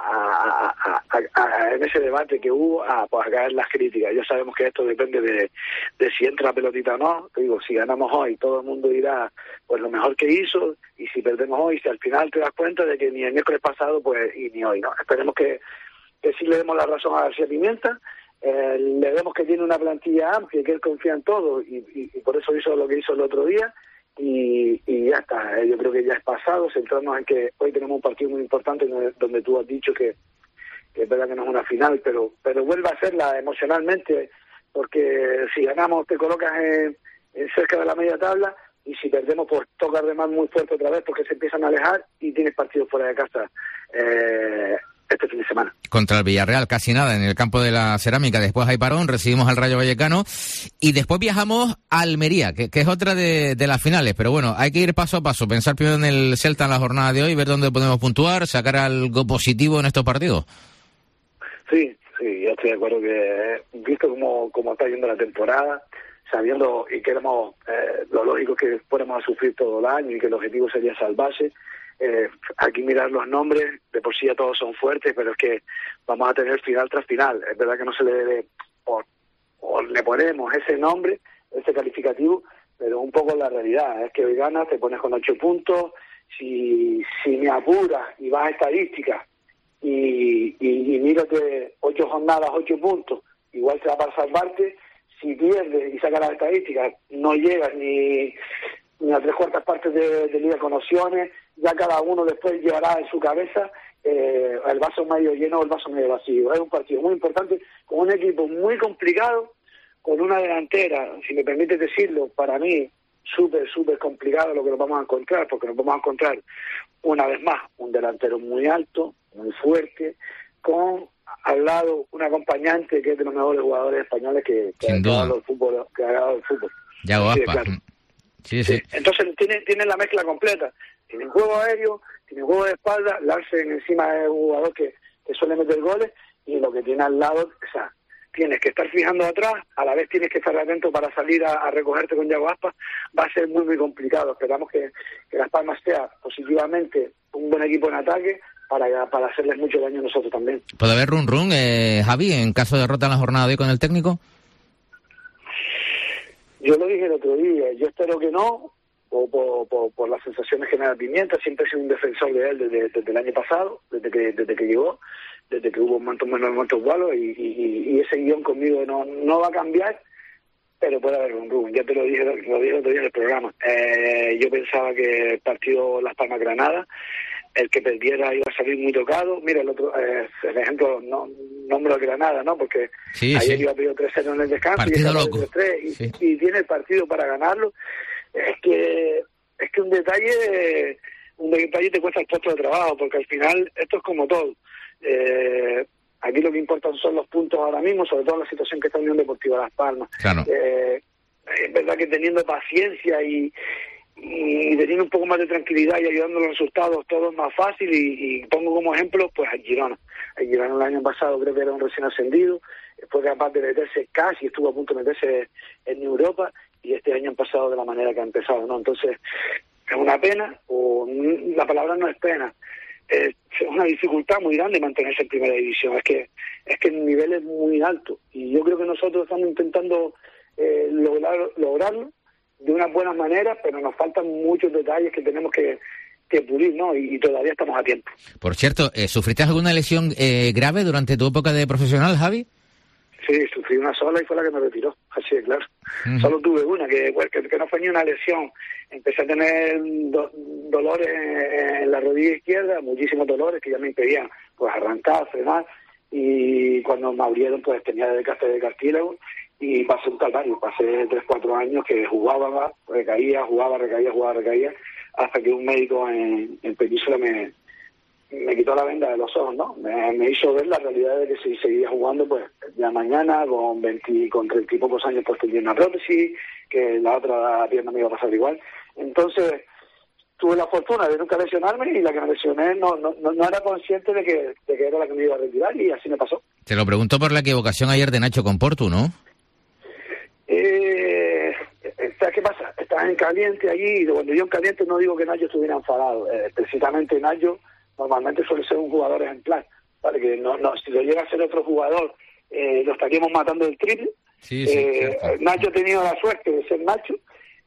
en ese debate que hubo a caer las críticas. Ya sabemos que esto depende de si entra la pelotita o no. Te digo, si ganamos hoy, todo el mundo dirá pues lo mejor que hizo, y si perdemos hoy, si al final te das cuenta de que ni el miércoles pasado pues y ni hoy, ¿no? Esperemos que sí le demos la razón a García Pimienta. Le vemos que tiene una plantilla amplia, que él confía en todo, y por eso hizo lo que hizo el otro día, y ya está. Yo creo que ya es pasado, centrarnos en que hoy tenemos un partido muy importante donde tú has dicho que es verdad que no es una final, pero vuelve a serla emocionalmente, porque si ganamos te colocas en cerca de la media tabla, y si perdemos pues tocas de más muy fuerte otra vez, porque se empiezan a alejar y tienes partidos fuera de casa este fin de semana. Contra el Villarreal casi nada en el campo de la Cerámica, después hay parón, recibimos al Rayo Vallecano y después viajamos a Almería, que es otra de las finales, pero bueno, hay que ir paso a paso, pensar primero en el Celta en la jornada de hoy, ver dónde podemos puntuar, sacar algo positivo en estos partidos. Sí, yo estoy de acuerdo que, visto cómo está yendo la temporada, sabiendo y queremos, lo lógico es que fuéramos a sufrir todo el año y que el objetivo sería salvarse. Aquí mirar los nombres, de por sí ya todos son fuertes, pero es que vamos a tener final tras final. Es verdad que no se le debe, o le ponemos ese nombre, ese calificativo, pero un poco la realidad es que hoy ganas, te pones con 8 puntos, si me apuras y vas a estadísticas y mírate 8 jornadas, 8 puntos, igual te va para salvarte. Si pierdes y sacas las estadísticas, no llegas ni a 3/4 partes de liga con opciones. Ya cada uno después llevará en su cabeza el vaso medio lleno o el vaso medio vacío. Es un partido muy importante, con un equipo muy complicado, con una delantera, si me permite decirlo, para mí súper complicado lo que nos vamos a encontrar, porque nos vamos a encontrar una vez más un delantero muy alto, muy fuerte, con al lado un acompañante que es de los mejores jugadores españoles que ha dado el fútbol. Yago Aspas. Claro. Sí. Entonces tienen la mezcla completa. Tienen juego aéreo, tienen juego de espalda, Larsen encima es un jugador que suele meter goles, y lo que tiene al lado, tienes que estar fijando atrás, a la vez tienes que estar atento para salir a recogerte con Yago Aspas, va a ser muy, muy complicado. Esperamos que Las Palmas sea positivamente un buen equipo en ataque para hacerles mucho daño a nosotros también. ¿Puede haber run, Javi, en caso de derrota en la jornada de hoy con el técnico? Yo lo dije el otro día, yo espero que no, por las sensaciones que me da Pimienta. Siempre he sido un defensor de él desde el año pasado, desde que llegó, desde que hubo momentos malos, y ese guión conmigo no va a cambiar, pero puede haber un ya te lo dije el otro día en el programa. Yo pensaba que el partido Las Palmas-Granada, el que perdiera iba a salir muy tocado. Mira, el ejemplo, no nombro a Granada, ¿no? Porque ayer iba a pedir 3-0 en el descanso, partido y loco. 3-3, y tiene el partido para ganarlo. Es que un detalle te cuesta el puesto de trabajo, porque al final esto es como todo. Aquí lo que importan son los puntos ahora mismo, sobre todo en la situación que está Unión Deportiva Las Palmas. Claro. Es verdad que teniendo paciencia y teniendo un poco más de tranquilidad y ayudando a los resultados, todo es más fácil, y pongo como ejemplo pues a Girona. El Girona el año pasado creo que era un recién ascendido, fue capaz de meterse casi, estuvo a punto de meterse en Europa, y este año han pasado de la manera que ha empezado, ¿no? Entonces, es una pena, o la palabra no es pena, es una dificultad muy grande mantenerse en primera división. Es que el nivel es muy alto, y yo creo que nosotros estamos intentando lograrlo de una buena manera, pero nos faltan muchos detalles que tenemos que pulir, ¿no? Y todavía estamos a tiempo. Por cierto, ¿sufriste alguna lesión grave durante tu época de profesional, Javi? Sí, sufrí una sola y fue la que me retiró, así de claro. Solo tuve una, que no fue ni una lesión. Empecé a tener dolores en la rodilla izquierda, muchísimos dolores que ya me impedían pues arrancar, frenar, y cuando me abrieron pues tenía desgaste de cartílago, y pasé un calvario. Pasé 3-4 años que jugaba, recaía, hasta que un médico en Península me quitó la venda de los ojos, ¿no? Me hizo ver la realidad de que si seguía jugando, pues ya mañana con 30 y pocos años pues tendría una prótesis, que la otra pierna me iba a pasar igual. Entonces tuve la fortuna de nunca lesionarme, y la que me lesioné no era consciente de que era la que me iba a retirar, y así me pasó. Te lo pregunto por la equivocación ayer de Nacho con Portu, ¿no? ¿Sabes qué pasa? Estaba en caliente allí, y cuando yo en caliente no digo que Nacho estuviera enfadado. Precisamente Nacho normalmente suele ser un jugador ejemplar, ¿vale? Que no si lo llega a ser otro jugador, lo estaríamos matando del triple. Sí, Nacho ha tenido la suerte de ser Nacho,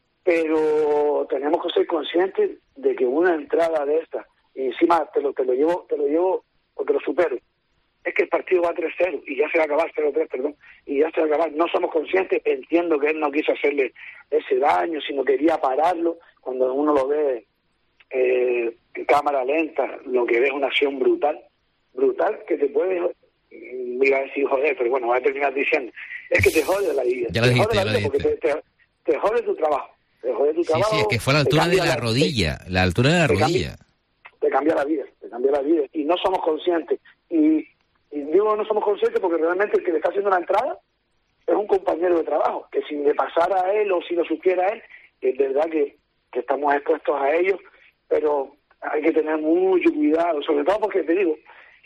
pero tenemos que ser conscientes de que una entrada de esta, y encima te lo llevo o te lo supero, es que el partido va 3-0 y ya se va a acabar, 0-3, perdón, y ya se va a acabar. No somos conscientes. Entiendo que él no quiso hacerle ese daño, sino quería pararlo. Cuando uno lo ve en cámara lenta, lo que ve es una acción brutal que te puede, me iba a decir joder, pero bueno, voy a terminar diciendo, es que te jode la vida. Ya lo dijiste, porque te jode tu trabajo. Te jode tu trabajo. Sí, es que fue a la altura de la rodilla, la altura de la rodilla. Te cambia la vida, y no somos conscientes. Y digo no somos conscientes porque realmente el que le está haciendo la entrada es un compañero de trabajo, que si le pasara a él o si lo supiera a él, es verdad que estamos expuestos a ellos, pero hay que tener mucho cuidado, sobre todo porque te digo,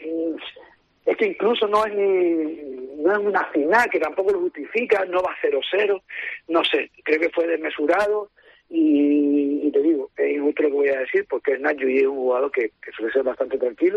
es que incluso no es una final, que tampoco lo justifica, no va 0-0, no sé, creo que fue desmesurado, y te digo, es injusto lo que voy a decir, porque es Nacho y es un jugador que suele ser bastante tranquilo,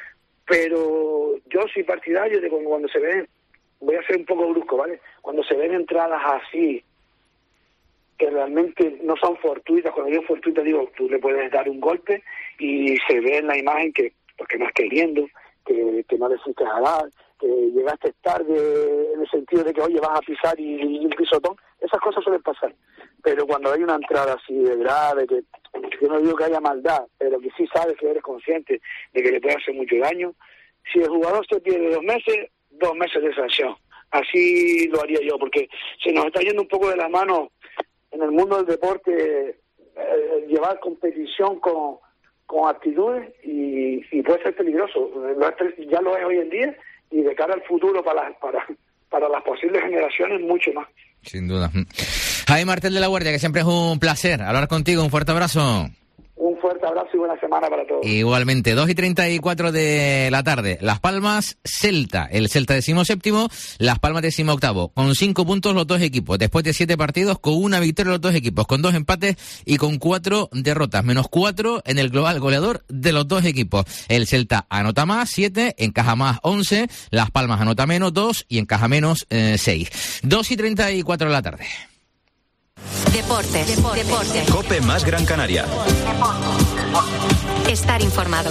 pero yo soy partidario de cuando se ven, voy a ser un poco brusco, ¿vale? Cuando se ven entradas así, que realmente no son fortuitas, cuando digo fortuita digo, tú le puedes dar un golpe y se ve en la imagen que, porque no es queriendo, que no le fuiste a dar, que llegaste tarde en el sentido de que, oye, vas a pisar y un pisotón, esas cosas suelen pasar. Pero cuando hay una entrada así de grave, que yo no digo que haya maldad, pero que sí sabes que eres consciente de que le puede hacer mucho daño, si el jugador se pierde 2 meses de sanción. Así lo haría yo, porque se nos está yendo un poco de la mano en el mundo del deporte llevar competición con actitudes y puede ser peligroso. Ya lo es hoy en día, y de cara al futuro para las posibles generaciones mucho más. Sin duda. Javi Martel de la Guardia, que siempre es un placer hablar contigo. Un fuerte abrazo. Un fuerte fuerte abrazo y buena semana para todos. Igualmente, 2:34 de la tarde. Las Palmas, Celta. El Celta 17º, Las Palmas 18º. Con 5 puntos los dos equipos. Después de 7 partidos, con 1 victoria los dos equipos. Con 2 empates y con 4 derrotas. Menos 4 en el global goleador de los dos equipos. El Celta anota más, 7, encaja más, 11. Las Palmas anota menos, 2 y encaja menos, 6. 2:34 de la tarde. Deportes. COPE más Gran Canaria. Estar informado.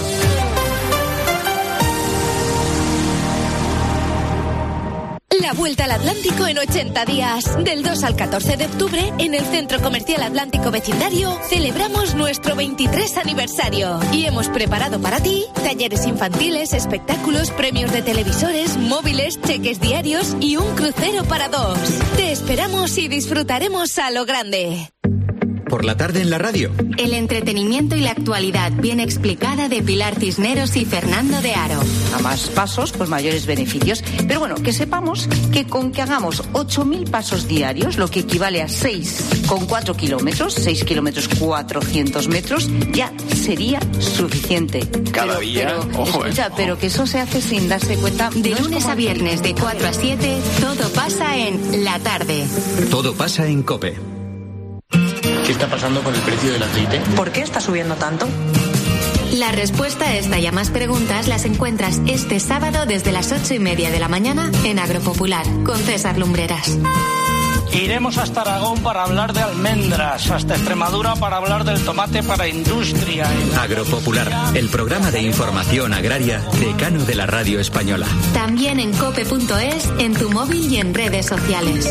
La vuelta al Atlántico en 80 días. Del 2 al 14 de octubre, en el Centro Comercial Atlántico Vecindario, celebramos nuestro 23 aniversario. Y hemos preparado para ti talleres infantiles, espectáculos, premios de televisores, móviles, cheques diarios y un crucero para 2. Te esperamos y disfrutaremos a lo grande. Por la tarde en la radio. El entretenimiento y la actualidad bien explicada de Pilar Cisneros y Fernando de Aro. A más pasos, pues mayores beneficios. Pero bueno, que sepamos que con que hagamos 8.000 pasos diarios, lo que equivale a 6,4 kilómetros, 6 kilómetros 400 metros, ya sería suficiente. Cada día, ojo, escucha, pero que eso se hace sin darse cuenta. De lunes a viernes de 4 a 7, todo pasa en La Tarde. Todo pasa en COPE. ¿Qué está pasando con el precio del aceite? ¿Por qué está subiendo tanto? La respuesta a esta y a más preguntas las encuentras este sábado desde las 8:30 de la mañana en Agropopular, con César Lumbreras. Iremos hasta Aragón para hablar de almendras, hasta Extremadura para hablar del tomate para industria. Agropopular, el programa de información agraria decano de la radio española. También en cope.es, en tu móvil y en redes sociales.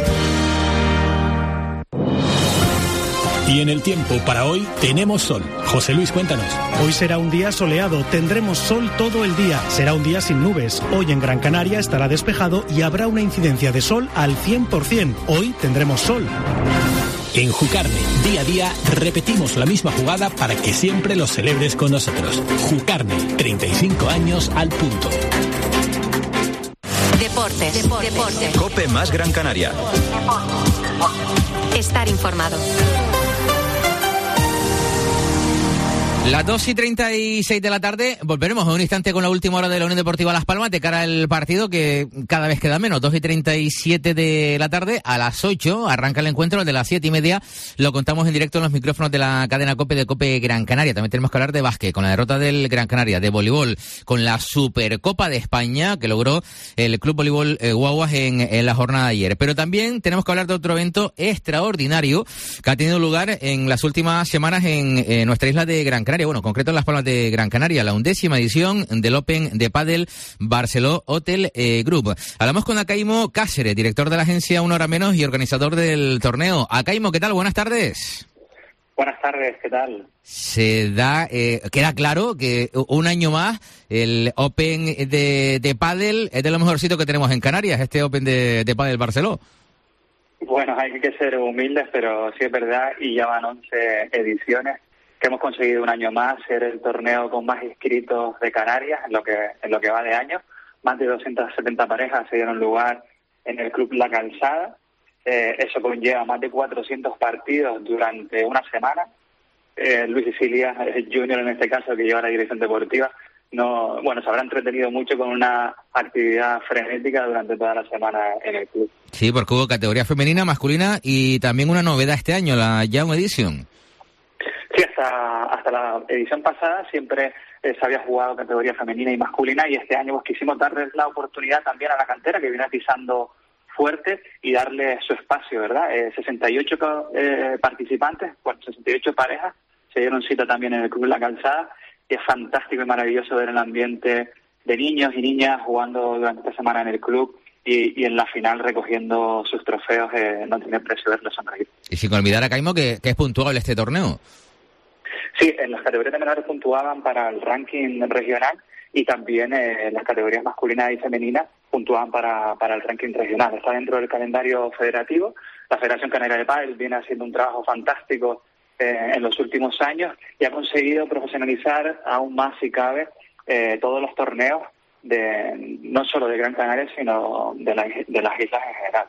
Y en el tiempo para hoy tenemos sol. José Luis, cuéntanos. Hoy será un día soleado, tendremos sol todo el día. Será un día sin nubes. Hoy en Gran Canaria estará despejado y habrá una incidencia de sol al 100%. Hoy tendremos sol. En Jucarne, día a día, repetimos la misma jugada para que siempre lo celebres con nosotros. Jucarne, 35 años al punto. Deportes. COPE más Gran Canaria. Estar informado. Las 2:36 de la tarde, volveremos en un instante con la última hora de la Unión Deportiva Las Palmas de cara al partido que cada vez queda menos. 2:37 de la tarde, a las 8 arranca el encuentro, el de las 7:30 lo contamos en directo en los micrófonos de la cadena COPE de COPE Gran Canaria. También tenemos que hablar de básquet, con la derrota del Gran Canaria, de voleibol, con la Supercopa de España que logró el Club Voleibol Guaguas en la jornada de ayer. Pero también tenemos que hablar de otro evento extraordinario que ha tenido lugar en las últimas semanas en nuestra isla de Gran Canaria. Bueno, en concreto en Las Palmas de Gran Canaria, la 11ª edición del Open de Pádel Barceló Hotel Group. Hablamos con Acaimo Cáceres, director de la agencia Una Hora Menos y organizador del torneo. Acaimo, ¿qué tal? Buenas tardes. Buenas tardes, ¿qué tal? Queda claro que un año más el Open de Pádel es de lo mejorcito que tenemos en Canarias, este Open de Pádel Barceló. Bueno, hay que ser humildes, pero sí es verdad, y ya van 11 ediciones. Que hemos conseguido un año más ser el torneo con más inscritos de Canarias en lo que va de año. Más de 270 parejas se dieron lugar en el Club La Calzada. Eso conlleva más de 400 partidos durante una semana. Luis Sicilia Junior, en este caso, que lleva la dirección deportiva, se habrá entretenido mucho con una actividad frenética durante toda la semana en el club. Sí, porque hubo categoría femenina, masculina y también una novedad este año, la Young Edition. Sí, hasta la edición pasada siempre se había jugado categoría femenina y masculina, y este año pues quisimos darles la oportunidad también a la cantera, que viene pisando fuerte, y darle su espacio, ¿verdad? 68 participantes, 68 parejas se dieron cita también en el Club La Calzada, y es fantástico y maravilloso ver el ambiente de niños y niñas jugando durante esta semana en el club y en la final recogiendo sus trofeos. No tiene precio verlos sonreír. Y sin olvidar, Acaimo, que es puntuable este torneo. Sí, en las categorías de menores puntuaban para el ranking regional, y también en las categorías masculinas y femeninas puntuaban para el ranking regional. Está dentro del calendario federativo. La Federación Canaria de Pádel viene haciendo un trabajo fantástico en los últimos años y ha conseguido profesionalizar aún más, si cabe, todos los torneos no solo de Gran Canaria, sino de las islas en general.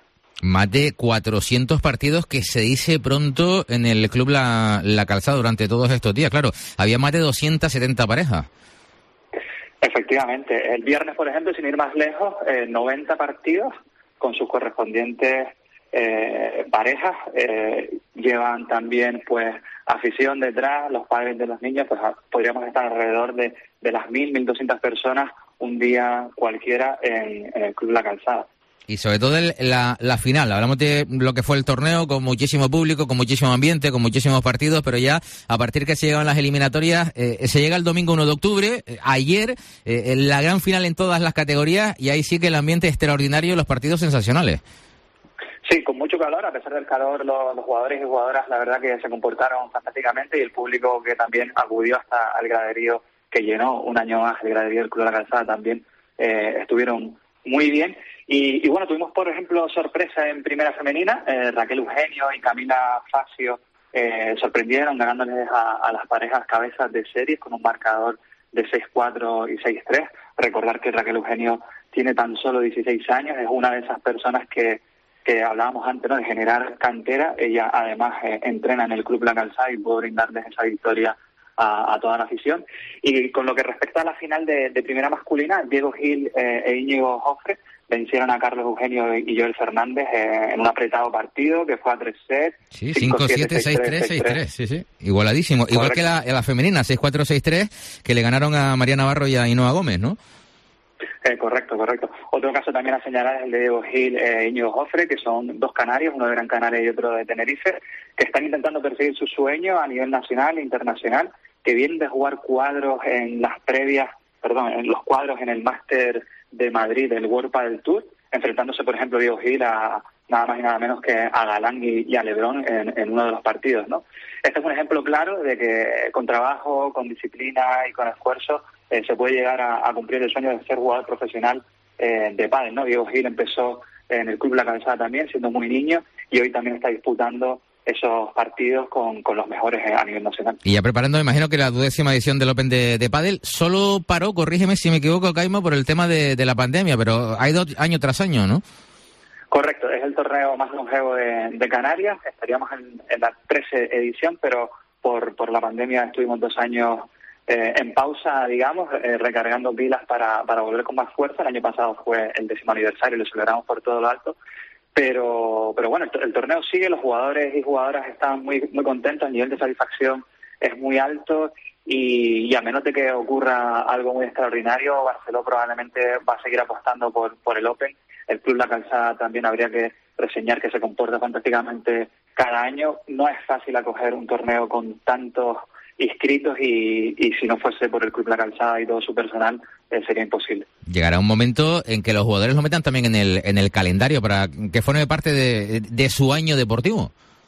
Más de 400 partidos que se dice pronto en el Club La Calzada durante todos estos días. Claro, había más de 270 parejas. Efectivamente. El viernes, por ejemplo, sin ir más lejos, 90 partidos con sus correspondientes parejas. Llevan también, pues, afición detrás, los padres de los niños, pues podríamos estar alrededor de las 1.200 personas un día cualquiera en el Club La Calzada. Y sobre todo la final, hablamos de lo que fue el torneo con muchísimo público, con muchísimo ambiente, con muchísimos partidos, pero ya a partir que se llegan las eliminatorias, se llega el domingo 1 de octubre, ayer, la gran final en todas las categorías, y ahí sí que el ambiente es extraordinario y los partidos sensacionales. Sí, con mucho calor, a pesar del calor, los jugadores y jugadoras, la verdad que se comportaron fantásticamente, y el público que también acudió hasta el graderío, que llenó un año más el graderío del Club La Calzada, también estuvieron muy bien. Y bueno, tuvimos, por ejemplo, sorpresa en primera femenina. Raquel Eugenio y Camila Facio sorprendieron ganándoles a las parejas cabezas de series con un marcador de 6-4 y 6-3. Recordar que Raquel Eugenio tiene tan solo 16 años, es una de esas personas que hablábamos antes, ¿no?, de generar cantera. Ella además entrena en el Club La Calzada y pudo brindarles esa victoria a toda la afición. Y con lo que respecta a la final de primera masculina, Diego Gil e Íñigo Jofre vencieron a Carlos Eugenio y Joel Fernández en un apretado partido que fue a 3 sets. Sí, 5-7, 6-3, 6-3, sí, sí. Igualadísimo. Correcto. Igual que la femenina, 6-4, 6-3, que le ganaron a María Navarro y a Ainhoa Gómez, ¿no? Correcto. Otro caso también a señalar es el de Diego Gil e Íñigo Jofre, que son dos canarios, uno de Gran Canaria y otro de Tenerife, que están intentando perseguir su sueño a nivel nacional e internacional, que vienen de jugar cuadros en los cuadros en el Máster de Madrid del World Padel Tour, enfrentándose, por ejemplo, Diego Gil a nada más y nada menos que a Galán y a Lebrón en uno de los partidos, ¿no? Este es un ejemplo claro de que con trabajo, con disciplina y con esfuerzo se puede llegar a cumplir el sueño de ser jugador profesional de pádel, ¿no? Diego Gil empezó en el Club La Calzada también, siendo muy niño, y hoy también está disputando esos partidos con los mejores a nivel nacional. Y ya preparando, me imagino que la 12ª edición del Open de pádel solo paró, corrígeme si me equivoco, Caimo, por el tema de la pandemia, pero ha ido año tras año, ¿no? Correcto, es el torneo más longevo de Canarias. Estaríamos en la 13 edición, pero por la pandemia estuvimos 2 años en pausa, digamos, recargando pilas para volver con más fuerza. El año pasado fue el 10º aniversario y lo celebramos por todo lo alto. Pero bueno, el torneo sigue, los jugadores y jugadoras están muy contentos, el nivel de satisfacción es muy alto, y a menos de que ocurra algo muy extraordinario, Barceló probablemente va a seguir apostando por el Open. El Club La Calzada también habría que reseñar que se comporta fantásticamente cada año. No es fácil acoger un torneo con tantos inscritos y si no fuese por el Club La Calzada y todo su personal, sería imposible. Llegará un momento en que los jugadores lo metan también en el calendario para que forme parte de su año deportivo.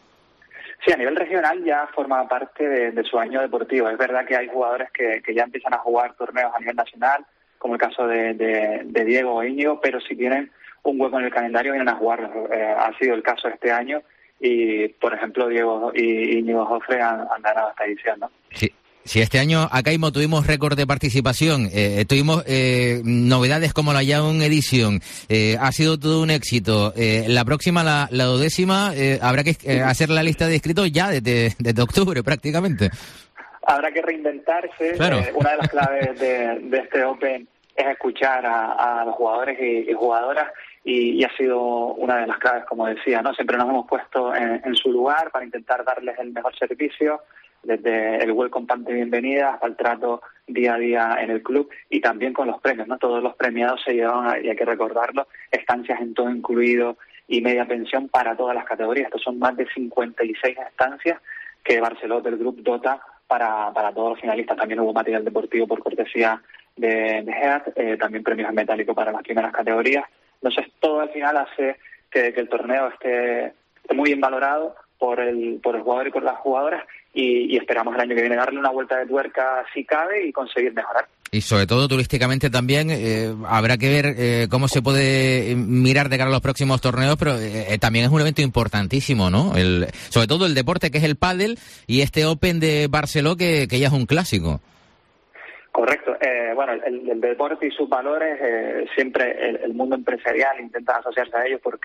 Sí, a nivel regional ya forma parte de su año deportivo. Es verdad que hay jugadores que ya empiezan a jugar torneos a nivel nacional, como el caso de Diego o Íñigo, pero si tienen un hueco en el calendario vienen a jugar. Ha sido el caso este año y, por ejemplo, Diego y Íñigo Jofre han ganado esta edición, ¿no? Sí, este año acá mismo tuvimos récord de participación, tuvimos novedades como la Young Edition, ha sido todo un éxito. La próxima, la 12ª, habrá que hacer la lista de inscritos ya desde octubre prácticamente. Habrá que reinventarse. Claro. Una de las claves de este Open es escuchar a los jugadores y jugadoras, y ha sido una de las claves, como decía, ¿no? Siempre nos hemos puesto en su lugar para intentar darles el mejor servicio, desde el welcome pack de bienvenida hasta el trato día a día en el club, y también con los premios, ¿no? Todos los premiados se llevan, y hay que recordarlo, estancias en todo incluido y media pensión para todas las categorías. Estos son más de 56 estancias que Barceló del Group dota para todos los finalistas. También hubo material deportivo por cortesía de GEAT, también premios en metálico para las primeras categorías. Entonces todo al final hace que el torneo esté muy bien valorado por el jugador y por las jugadoras, y esperamos el año que viene darle una vuelta de tuerca si cabe y conseguir mejorar. Y sobre todo turísticamente también habrá que ver cómo se puede mirar de cara a los próximos torneos, pero también es un evento importantísimo, ¿no? Sobre todo el deporte, que es el pádel, y este Open de Barceló que ya es un clásico. Correcto. Bueno, el deporte y sus valores, siempre el mundo empresarial intenta asociarse a ellos porque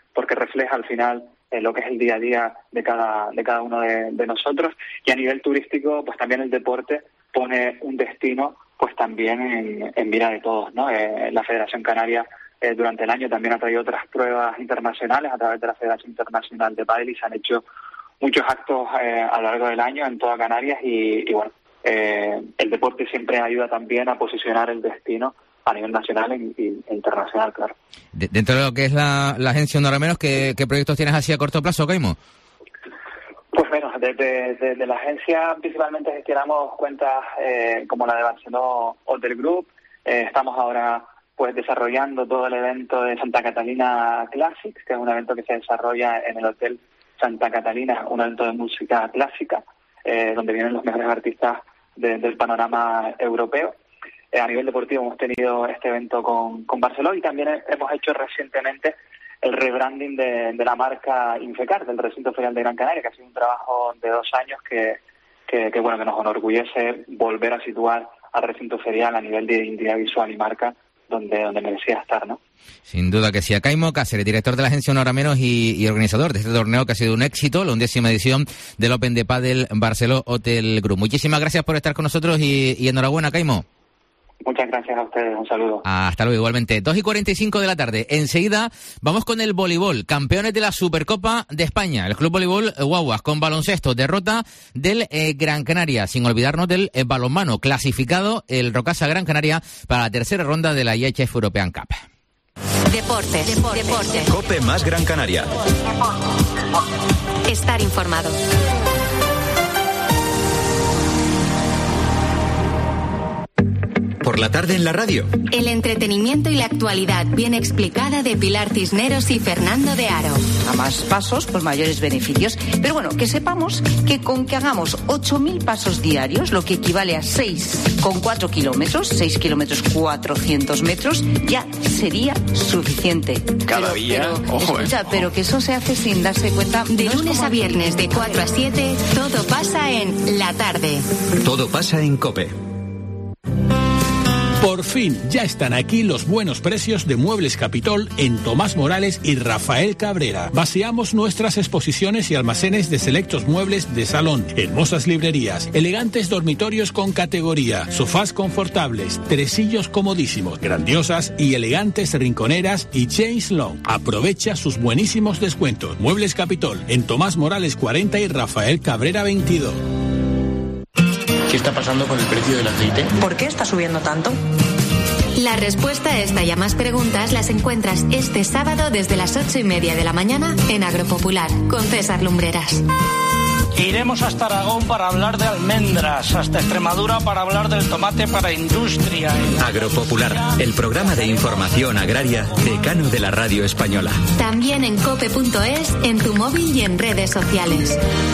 porque refleja al final lo que es el día a día de cada uno de nosotros. Y a nivel turístico, pues también el deporte pone un destino pues también en mira de todos, ¿no? La Federación Canaria durante el año también ha traído otras pruebas internacionales a través de la Federación Internacional de Pádel, y se han hecho muchos actos a lo largo del año en toda Canarias y bueno, el deporte siempre ayuda también a posicionar el destino a nivel nacional e internacional, claro. Dentro de lo que es la agencia Honor a Menos, ¿qué proyectos tienes así a corto plazo, Caimo? Pues bueno, desde la agencia principalmente gestionamos cuentas como la de Barceló Hotel Group. Estamos ahora pues desarrollando todo el evento de Santa Catalina Classics, que es un evento que se desarrolla en el Hotel Santa Catalina, un evento de música clásica, donde vienen los mejores artistas del panorama europeo. A nivel deportivo hemos tenido este evento con Barceló, y también hemos hecho recientemente el rebranding de la marca Infecar, del recinto ferial de Gran Canaria, que ha sido un trabajo de 2 años que bueno, que nos enorgullece volver a situar al recinto ferial a nivel de identidad visual y marca donde merecía estar, ¿no? Sin duda que sí. A Caimo Cáceres, director de la agencia Honor a Menos y organizador de este torneo que ha sido un éxito, la 11ª edición del Open de Pádel Barceló Hotel Group. Muchísimas gracias por estar con nosotros y enhorabuena, Caimo. Muchas gracias a ustedes, un saludo. Hasta luego, igualmente. 2:45 de la tarde. Enseguida vamos con el voleibol, campeones de la Supercopa de España. El Club Voleibol Guaguas con baloncesto, derrota del Gran Canaria, sin olvidarnos del balonmano, clasificado el Rocasa Gran Canaria para la tercera ronda de la IHF European Cup. Deportes. COPE más Gran Canaria. Estar informado. Por la tarde en la radio. El entretenimiento y la actualidad bien explicada de Pilar Cisneros y Fernando de Aro. A más pasos, pues mayores beneficios. Pero bueno, que sepamos que con que hagamos 8.000 pasos diarios, lo que equivale a 6,4 kilómetros, 6 kilómetros 400 metros, ya sería suficiente. Cada día, ojo, escucha, pero que eso se hace sin darse cuenta. De lunes a viernes de 4 a 7, todo pasa en La Tarde. Todo pasa en COPE. Por fin ya están aquí los buenos precios de Muebles Capitol en Tomás Morales y Rafael Cabrera. Vaciamos nuestras exposiciones y almacenes de selectos muebles de salón, hermosas librerías, elegantes dormitorios con categoría, sofás confortables, tresillos comodísimos, grandiosas y elegantes rinconeras y chaise lounge. Aprovecha sus buenísimos descuentos. Muebles Capitol en Tomás Morales 40 y Rafael Cabrera 22. ¿Qué está pasando con el precio del aceite? ¿Por qué está subiendo tanto? La respuesta a esta y a más preguntas las encuentras este sábado desde las 8:30 de la mañana en Agropopular con César Lumbreras. Iremos hasta Aragón para hablar de almendras, hasta Extremadura para hablar del tomate para industria. Agropopular, el programa de información agraria decano de la radio española. También en cope.es, en tu móvil y en redes sociales.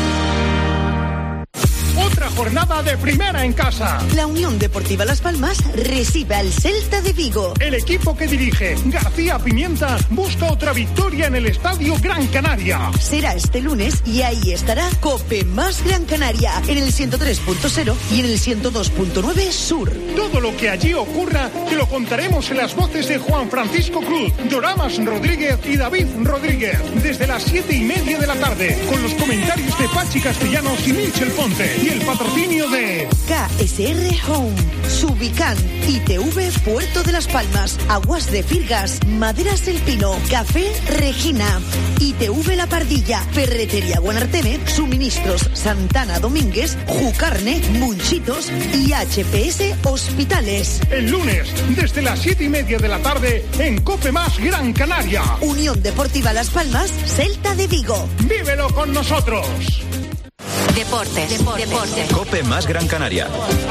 Otra jornada de primera en casa. La Unión Deportiva Las Palmas recibe al Celta de Vigo. El equipo que dirige García Pimienta busca otra victoria en el Estadio Gran Canaria. Será este lunes y ahí estará COPE más Gran Canaria en el 103.0 y en el 102.9 Sur. Todo lo que allí ocurra te lo contaremos en las voces de Juan Francisco Cruz, Doramas Rodríguez y David Rodríguez desde las 7:30 de la tarde, con los comentarios de Pachi Castellanos y Michel Ponte y el patrocinio de KSR Home, Subican, ITV Puerto de las Palmas, Aguas de Firgas, Maderas El Pino, Café Regina, ITV La Pardilla, Ferretería Guanarteme, Suministros Santana Domínguez, Jucarne, Munchitos y HPS Hospitales. El lunes, desde las 7:30 de la tarde, en COPE más Gran Canaria. Unión Deportiva Las Palmas, Celta de Vigo. ¡Vívelo con nosotros! Deportes. COPE más Gran Canaria.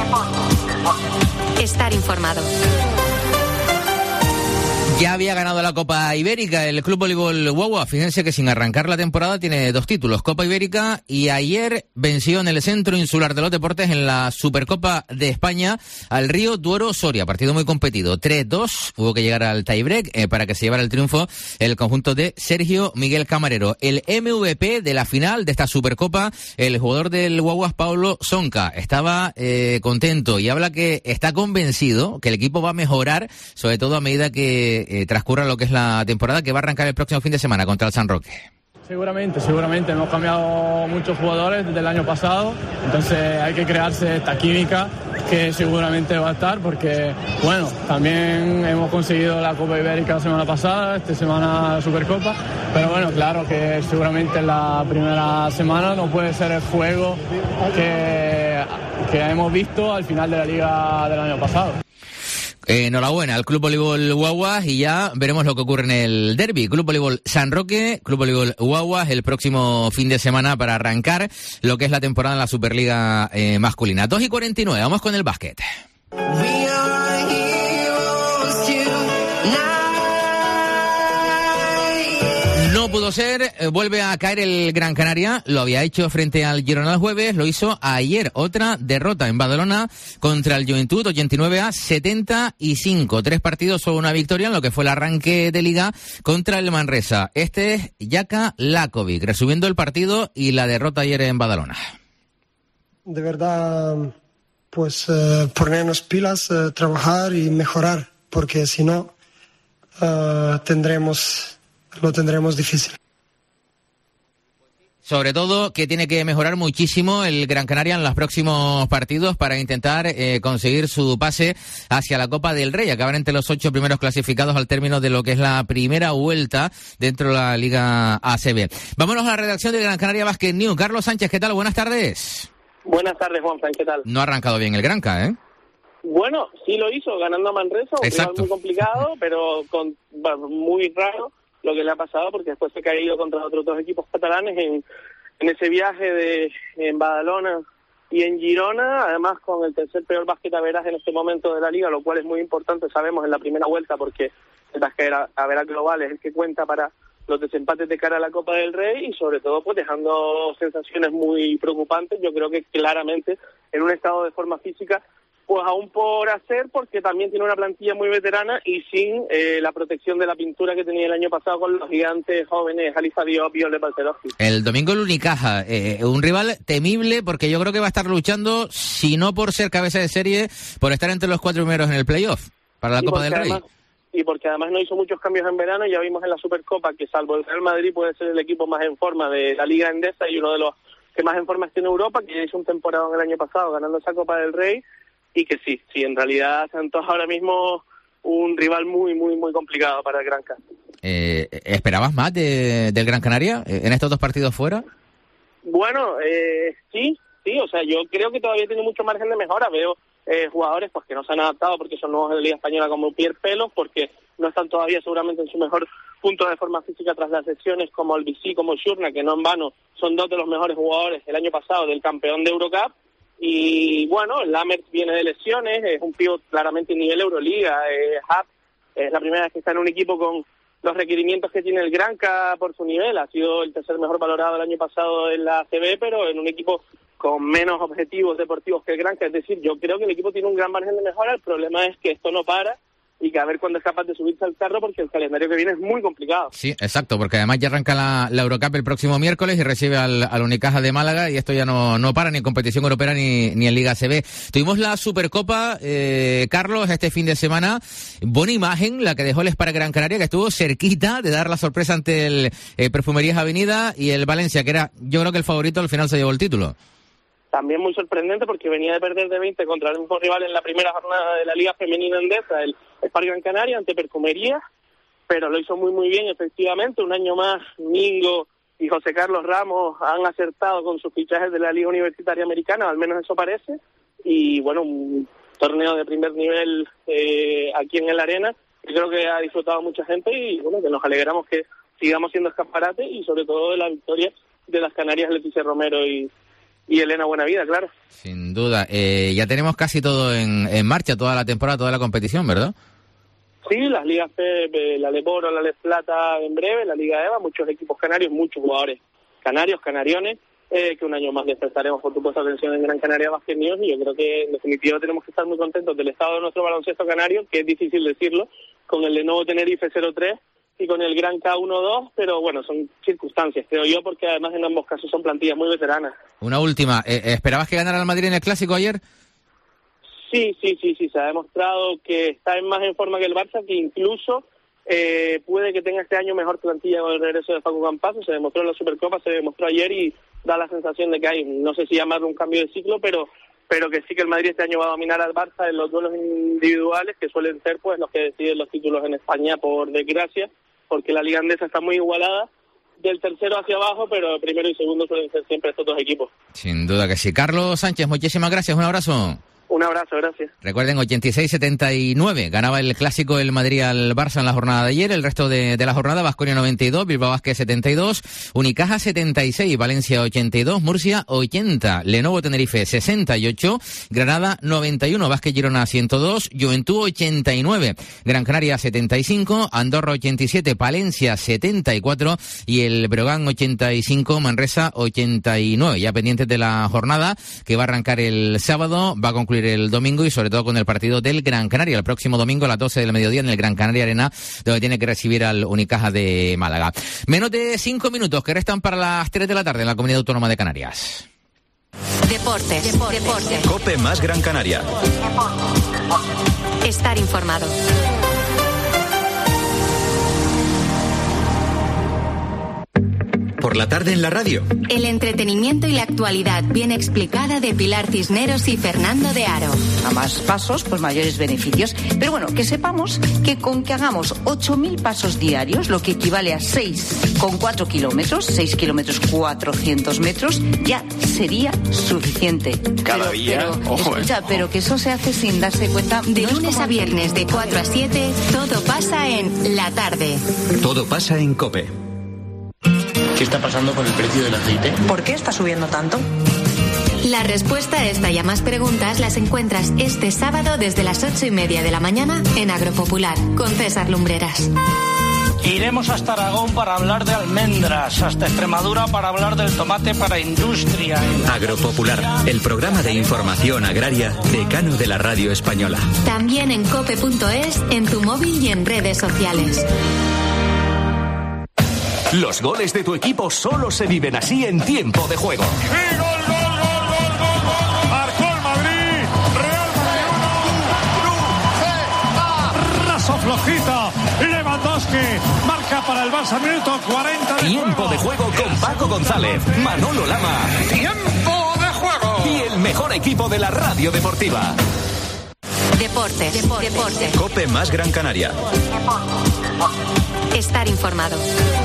Estar informado. Ya había ganado la Copa Ibérica el Club Voleibol Guagua. Fíjense que sin arrancar la temporada tiene 2 títulos, Copa Ibérica, y ayer venció en el Centro Insular de los Deportes en la Supercopa de España al Río Duero Soria. Partido muy competido, 3-2. Hubo que llegar al tiebreak para que se llevara el triunfo el conjunto de Sergio Miguel Camarero. El MVP de la final de esta Supercopa, el jugador del Guaguas, Pablo Sonca, estaba contento y habla que está convencido que el equipo va a mejorar, sobre todo a medida que que transcurra lo que es la temporada que va a arrancar el próximo fin de semana contra el San Roque. Seguramente, hemos cambiado muchos jugadores desde el año pasado, entonces hay que crearse esta química que seguramente va a estar, porque bueno, también hemos conseguido la Copa Ibérica la semana pasada, esta semana la Supercopa, pero bueno, claro que seguramente la primera semana no puede ser el juego que hemos visto al final de la Liga del año pasado. Enhorabuena al Club Voleibol Guaguas y ya veremos lo que ocurre en el derbi. Club Voleibol San Roque, Club Voleibol Guaguas el próximo fin de semana para arrancar lo que es la temporada en la Superliga masculina. 2:49, vamos con el básquet. No pudo ser, vuelve a caer el Gran Canaria, lo había hecho frente al Girona el jueves, lo hizo ayer, otra derrota en Badalona contra el Juventud, 89-75, 3 partidos solo una victoria en lo que fue el arranque de liga contra el Manresa. Este es Jaka Lakovic, resumiendo el partido y la derrota ayer en Badalona. De verdad, pues ponernos pilas, trabajar y mejorar, porque si no, lo tendremos difícil. Sobre todo que tiene que mejorar muchísimo el Gran Canaria en los próximos partidos para intentar conseguir su pase hacia la Copa del Rey, acabar entre los 8 primeros clasificados al término de lo que es la primera vuelta dentro de la Liga ACB. Vámonos a la redacción de Gran Canaria Basket News. Carlos Sánchez, ¿qué tal? Buenas tardes. Buenas tardes, Juanfran, ¿qué tal? No ha arrancado bien el Granca, ¿eh? Bueno, sí lo hizo, ganando a Manresa, un rival muy complicado, pero muy raro lo que le ha pasado, porque después se ha caído contra otros 2 equipos catalanes en ese viaje en Badalona y en Girona, además con el tercer peor básquet average en este momento de la liga, lo cual es muy importante, sabemos, en la primera vuelta, porque el básquet average global es el que cuenta para los desempates de cara a la Copa del Rey, y sobre todo pues dejando sensaciones muy preocupantes. Yo creo que claramente en un estado de forma física pues aún por hacer, porque también tiene una plantilla muy veterana y sin la protección de la pintura que tenía el año pasado con los gigantes jóvenes Halifa Diop y Ole Palterovski. El domingo el Unicaja, un rival temible, porque yo creo que va a estar luchando, si no por ser cabeza de serie, por estar entre los 4 primeros en el playoff para la Copa del Rey. Y porque además no hizo muchos cambios en verano, ya vimos en la Supercopa que salvo el Real Madrid puede ser el equipo más en forma de la Liga Endesa y uno de los que más en forma tiene Europa, que ya hizo un temporada el año pasado ganando esa Copa del Rey. Y que sí, en realidad Santos ahora mismo un rival muy, muy, muy complicado para el Gran Canaria. ¿Esperabas más del Gran Canaria en estos 2 partidos fuera? Bueno, sí, o sea, yo creo que todavía tiene mucho margen de mejora. Veo jugadores pues que no se han adaptado porque son nuevos en la Liga Española, como Pierre Pelos, porque no están todavía seguramente en su mejor punto de forma física tras las lesiones, como el BC, como Shurna, que no en vano son 2 de los mejores jugadores el año pasado del campeón de Eurocup. Y bueno, el Lammers viene de lesiones, es un pívot claramente en nivel Euroliga, Hub es la primera vez que está en un equipo con los requerimientos que tiene el Granca por su nivel, ha sido el tercer mejor valorado el año pasado en la ACB, pero en un equipo con menos objetivos deportivos que el Granca, es decir, yo creo que el equipo tiene un gran margen de mejora, el problema es que esto no para y que a ver cuándo es capaz de subirse al carro, porque el calendario que viene es muy complicado. Sí, exacto, porque además ya arranca la Eurocup el próximo miércoles y recibe al Unicaja de Málaga, y esto ya no para ni en competición europea ni en Liga ACB. Tuvimos la Supercopa, Carlos, este fin de semana. Buena imagen la que dejó el Spar Gran Canaria, que estuvo cerquita de dar la sorpresa ante el Perfumerías Avenida, y el Valencia, que era, yo creo que el favorito, al final se llevó el título. También muy sorprendente, porque venía de perder de 20 contra el mismo rival en la primera jornada de la Liga Femenina Endesa, el Spar Gran Canaria, ante Perfumería, pero lo hizo muy muy bien, efectivamente. Un año más, Mingo y José Carlos Ramos han acertado con sus fichajes de la Liga Universitaria Americana, al menos eso parece, y bueno, un torneo de primer nivel aquí en el Arena, que creo que ha disfrutado mucha gente, y bueno, que nos alegramos que sigamos siendo escaparate, y sobre todo de la victoria de las canarias Leticia Romero y Elena Buenavida, claro. Sin duda. Ya tenemos casi todo en marcha, toda la temporada, toda la competición, ¿verdad? Sí, las ligas la Leboro, la Les Plata en breve, la Liga EVA, muchos equipos canarios, muchos jugadores canarios, canariones, que un año más les prestaremos, por supuesto, atención en Gran Canaria Basket News, y yo creo que en definitiva tenemos que estar muy contentos del estado de nuestro baloncesto canario, que es difícil decirlo, con el Lenovo Tenerife 0-3 y con el Gran K1-2, pero bueno, son circunstancias, creo yo, porque además en ambos casos son plantillas muy veteranas. Una última, ¿esperabas que ganara el Madrid en el Clásico ayer? Sí, se ha demostrado que está más en forma que el Barça, que incluso puede que tenga este año mejor plantilla con el regreso de Facu Campazo. Se demostró en la Supercopa, se demostró ayer y da la sensación de que hay, no sé si llamarlo un cambio de ciclo, pero que sí que el Madrid este año va a dominar al Barça en los duelos individuales, que suelen ser pues los que deciden los títulos en España, por desgracia, porque la Liga Andesa está muy igualada del tercero hacia abajo, pero el primero y segundo suelen ser siempre estos dos equipos. Sin duda que sí. Carlos Sánchez, muchísimas gracias, un abrazo. Un abrazo, gracias. Recuerden, 86-79 ganaba el clásico el Madrid al Barça en la jornada de ayer. El resto de la jornada, Baskonia 92, Bilbao Basket 72, Unicaja 76, Valencia 82, Murcia 80, Lenovo Tenerife 68, Granada 91, Basket Girona 102, Juventud 89, Gran Canaria 75, Andorra 87, Palencia 74 y el Breogán 85, Manresa 89. Ya pendientes de la jornada que va a arrancar el sábado, va a concluir el domingo y sobre todo con el partido del Gran Canaria el próximo domingo a las 12 del mediodía en el Gran Canaria Arena, donde tiene que recibir al Unicaja de Málaga. Menos de 5 minutos que restan para las 3 de la tarde en la Comunidad Autónoma de Canarias. Deportes. COPE más Gran Canaria. Estar informado. Por la tarde en la radio. El entretenimiento y la actualidad bien explicada de Pilar Cisneros y Fernando de Aro. A más pasos, pues mayores beneficios. Pero bueno, que sepamos que con que hagamos 8.000 pasos diarios, lo que equivale a 6,4 kilómetros, 6 kilómetros 400 metros, ya sería suficiente. Cada día, ojo, escucha, pero que eso se hace sin darse cuenta. De lunes a viernes de 4 a 7, todo pasa en La Tarde. Todo pasa en COPE. ¿Qué está pasando con el precio del aceite? ¿Por qué está subiendo tanto? La respuesta a esta y a más preguntas las encuentras este sábado desde las 8:30 de la mañana en Agropopular con César Lumbreras. Iremos hasta Aragón para hablar de almendras, hasta Extremadura para hablar del tomate para industria. Agropopular, el programa de información agraria decano de la radio española. También en cope.es, en tu móvil y en redes sociales. Los goles de tu equipo solo se viven así en tiempo de juego. ¡Sí, gol! Marcó el Madrid, Real Madrid 1. Raso flojito, Lewandowski marca para el Barça, minuto 40 de tiempo de juego con Paco González, Manolo Lama. ¡Tiempo de juego! Y el mejor equipo de la radio deportiva. Deportes. COPE más Gran Canaria. Estar informado.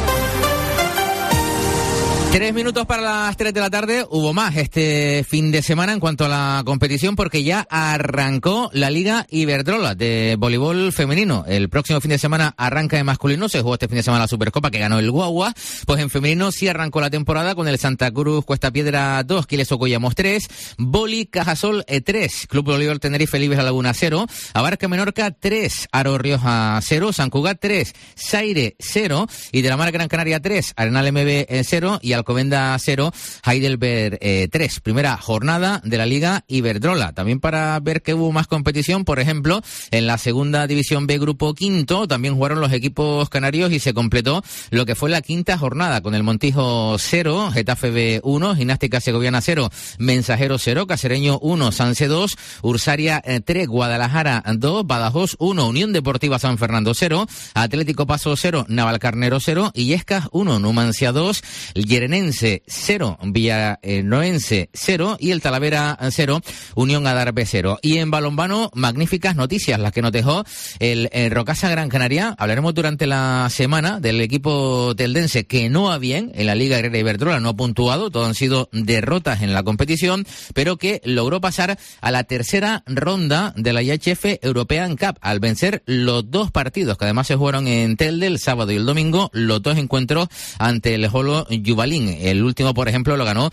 3 minutos para las 3 de la tarde. Hubo más este fin de semana en cuanto a la competición porque ya arrancó la Liga Iberdrola de voleibol femenino. El próximo fin de semana arranca en masculino. Se jugó este fin de semana la Supercopa que ganó el Guagua. Pues en femenino sí arrancó la temporada con el Santa Cruz Cuesta Piedra 2, Quiles Ocollamos 3, Boli Cajasol 3, Club Voleibol Tenerife Libres La Laguna 0, Abarca Menorca 3, Aro Rioja 0, San Cugat 3, Saire 0 y de la Mar Gran Canaria 3, Arenal MB 0 y Alcomenda 0, Heidelberg 3. Primera jornada de la Liga Iberdrola. También para ver que hubo más competición, por ejemplo, en la segunda división B Grupo Quinto, también jugaron los equipos canarios y se completó lo que fue la quinta jornada con el Montijo 0, Getafe B 1, Gimnástica Segoviana 0, Mensajero 0, Casereño 1, Sanse 2, Ursaria 3, Guadalajara 2, Badajoz 1, Unión Deportiva San Fernando 0, Atlético Paso 0, Navalcarnero 0, Illescas 1, Numancia 2, Llerenense 0, Villanoense 0 y el Talavera 0, Unión Adarve 0. Y en balonmano, magníficas noticias las que nos dejó el Rocasa Gran Canaria. Hablaremos durante la semana del equipo teldense que no va bien en la Liga Herrera Iberdrola, no ha puntuado, todo han sido derrotas en la competición, pero que logró pasar a la tercera ronda de la IHF European Cup al vencer los 2 partidos que además se jugaron en Telde el sábado y el domingo, los 2 encuentros ante el Jolo Yubalín. El último, por ejemplo, lo ganó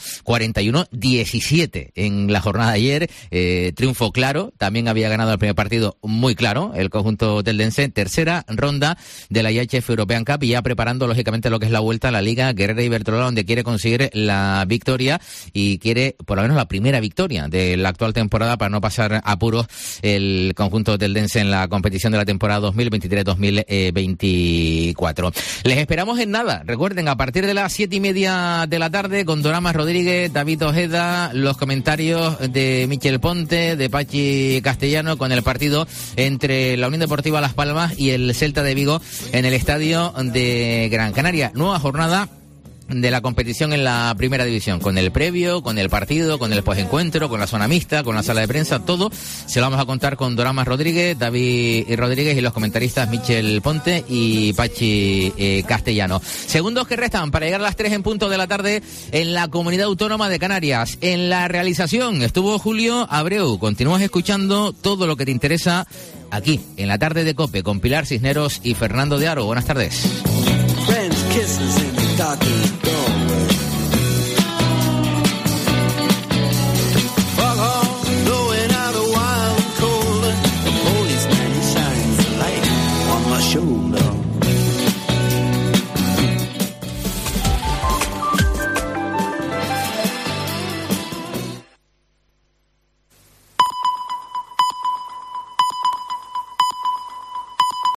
41-17 en la jornada de ayer. Triunfo claro. También había ganado el primer partido muy claro el conjunto teldense. Tercera ronda de la IHF European Cup y ya preparando, lógicamente, lo que es la vuelta a la Liga Guerrera Iberdrola, donde quiere conseguir la victoria y quiere, por lo menos, la primera victoria de la actual temporada para no pasar apuros el conjunto teldense en la competición de la temporada 2023-2024. Les esperamos en nada. Recuerden, a partir de las 7:30 1:30 de la tarde con Doramas Rodríguez, David Ojeda, los comentarios de Michel Ponte, de Pachi Castellano, con el partido entre la Unión Deportiva Las Palmas y el Celta de Vigo en el estadio de Gran Canaria. Nueva jornada de la competición en la primera división, con el previo, con el partido, con el posencuentro, con la zona mixta, con la sala de prensa, todo se lo vamos a contar con Doramas Rodríguez, David Rodríguez y los comentaristas Michel Ponte y Pachi Castellano. Segundos que restan para llegar a las 3 en punto de la tarde en la Comunidad Autónoma de Canarias. En la realización estuvo Julio Abreu. Continúas escuchando todo lo que te interesa aquí en la tarde de COPE con Pilar Cisneros y Fernando de Aro. Buenas tardes.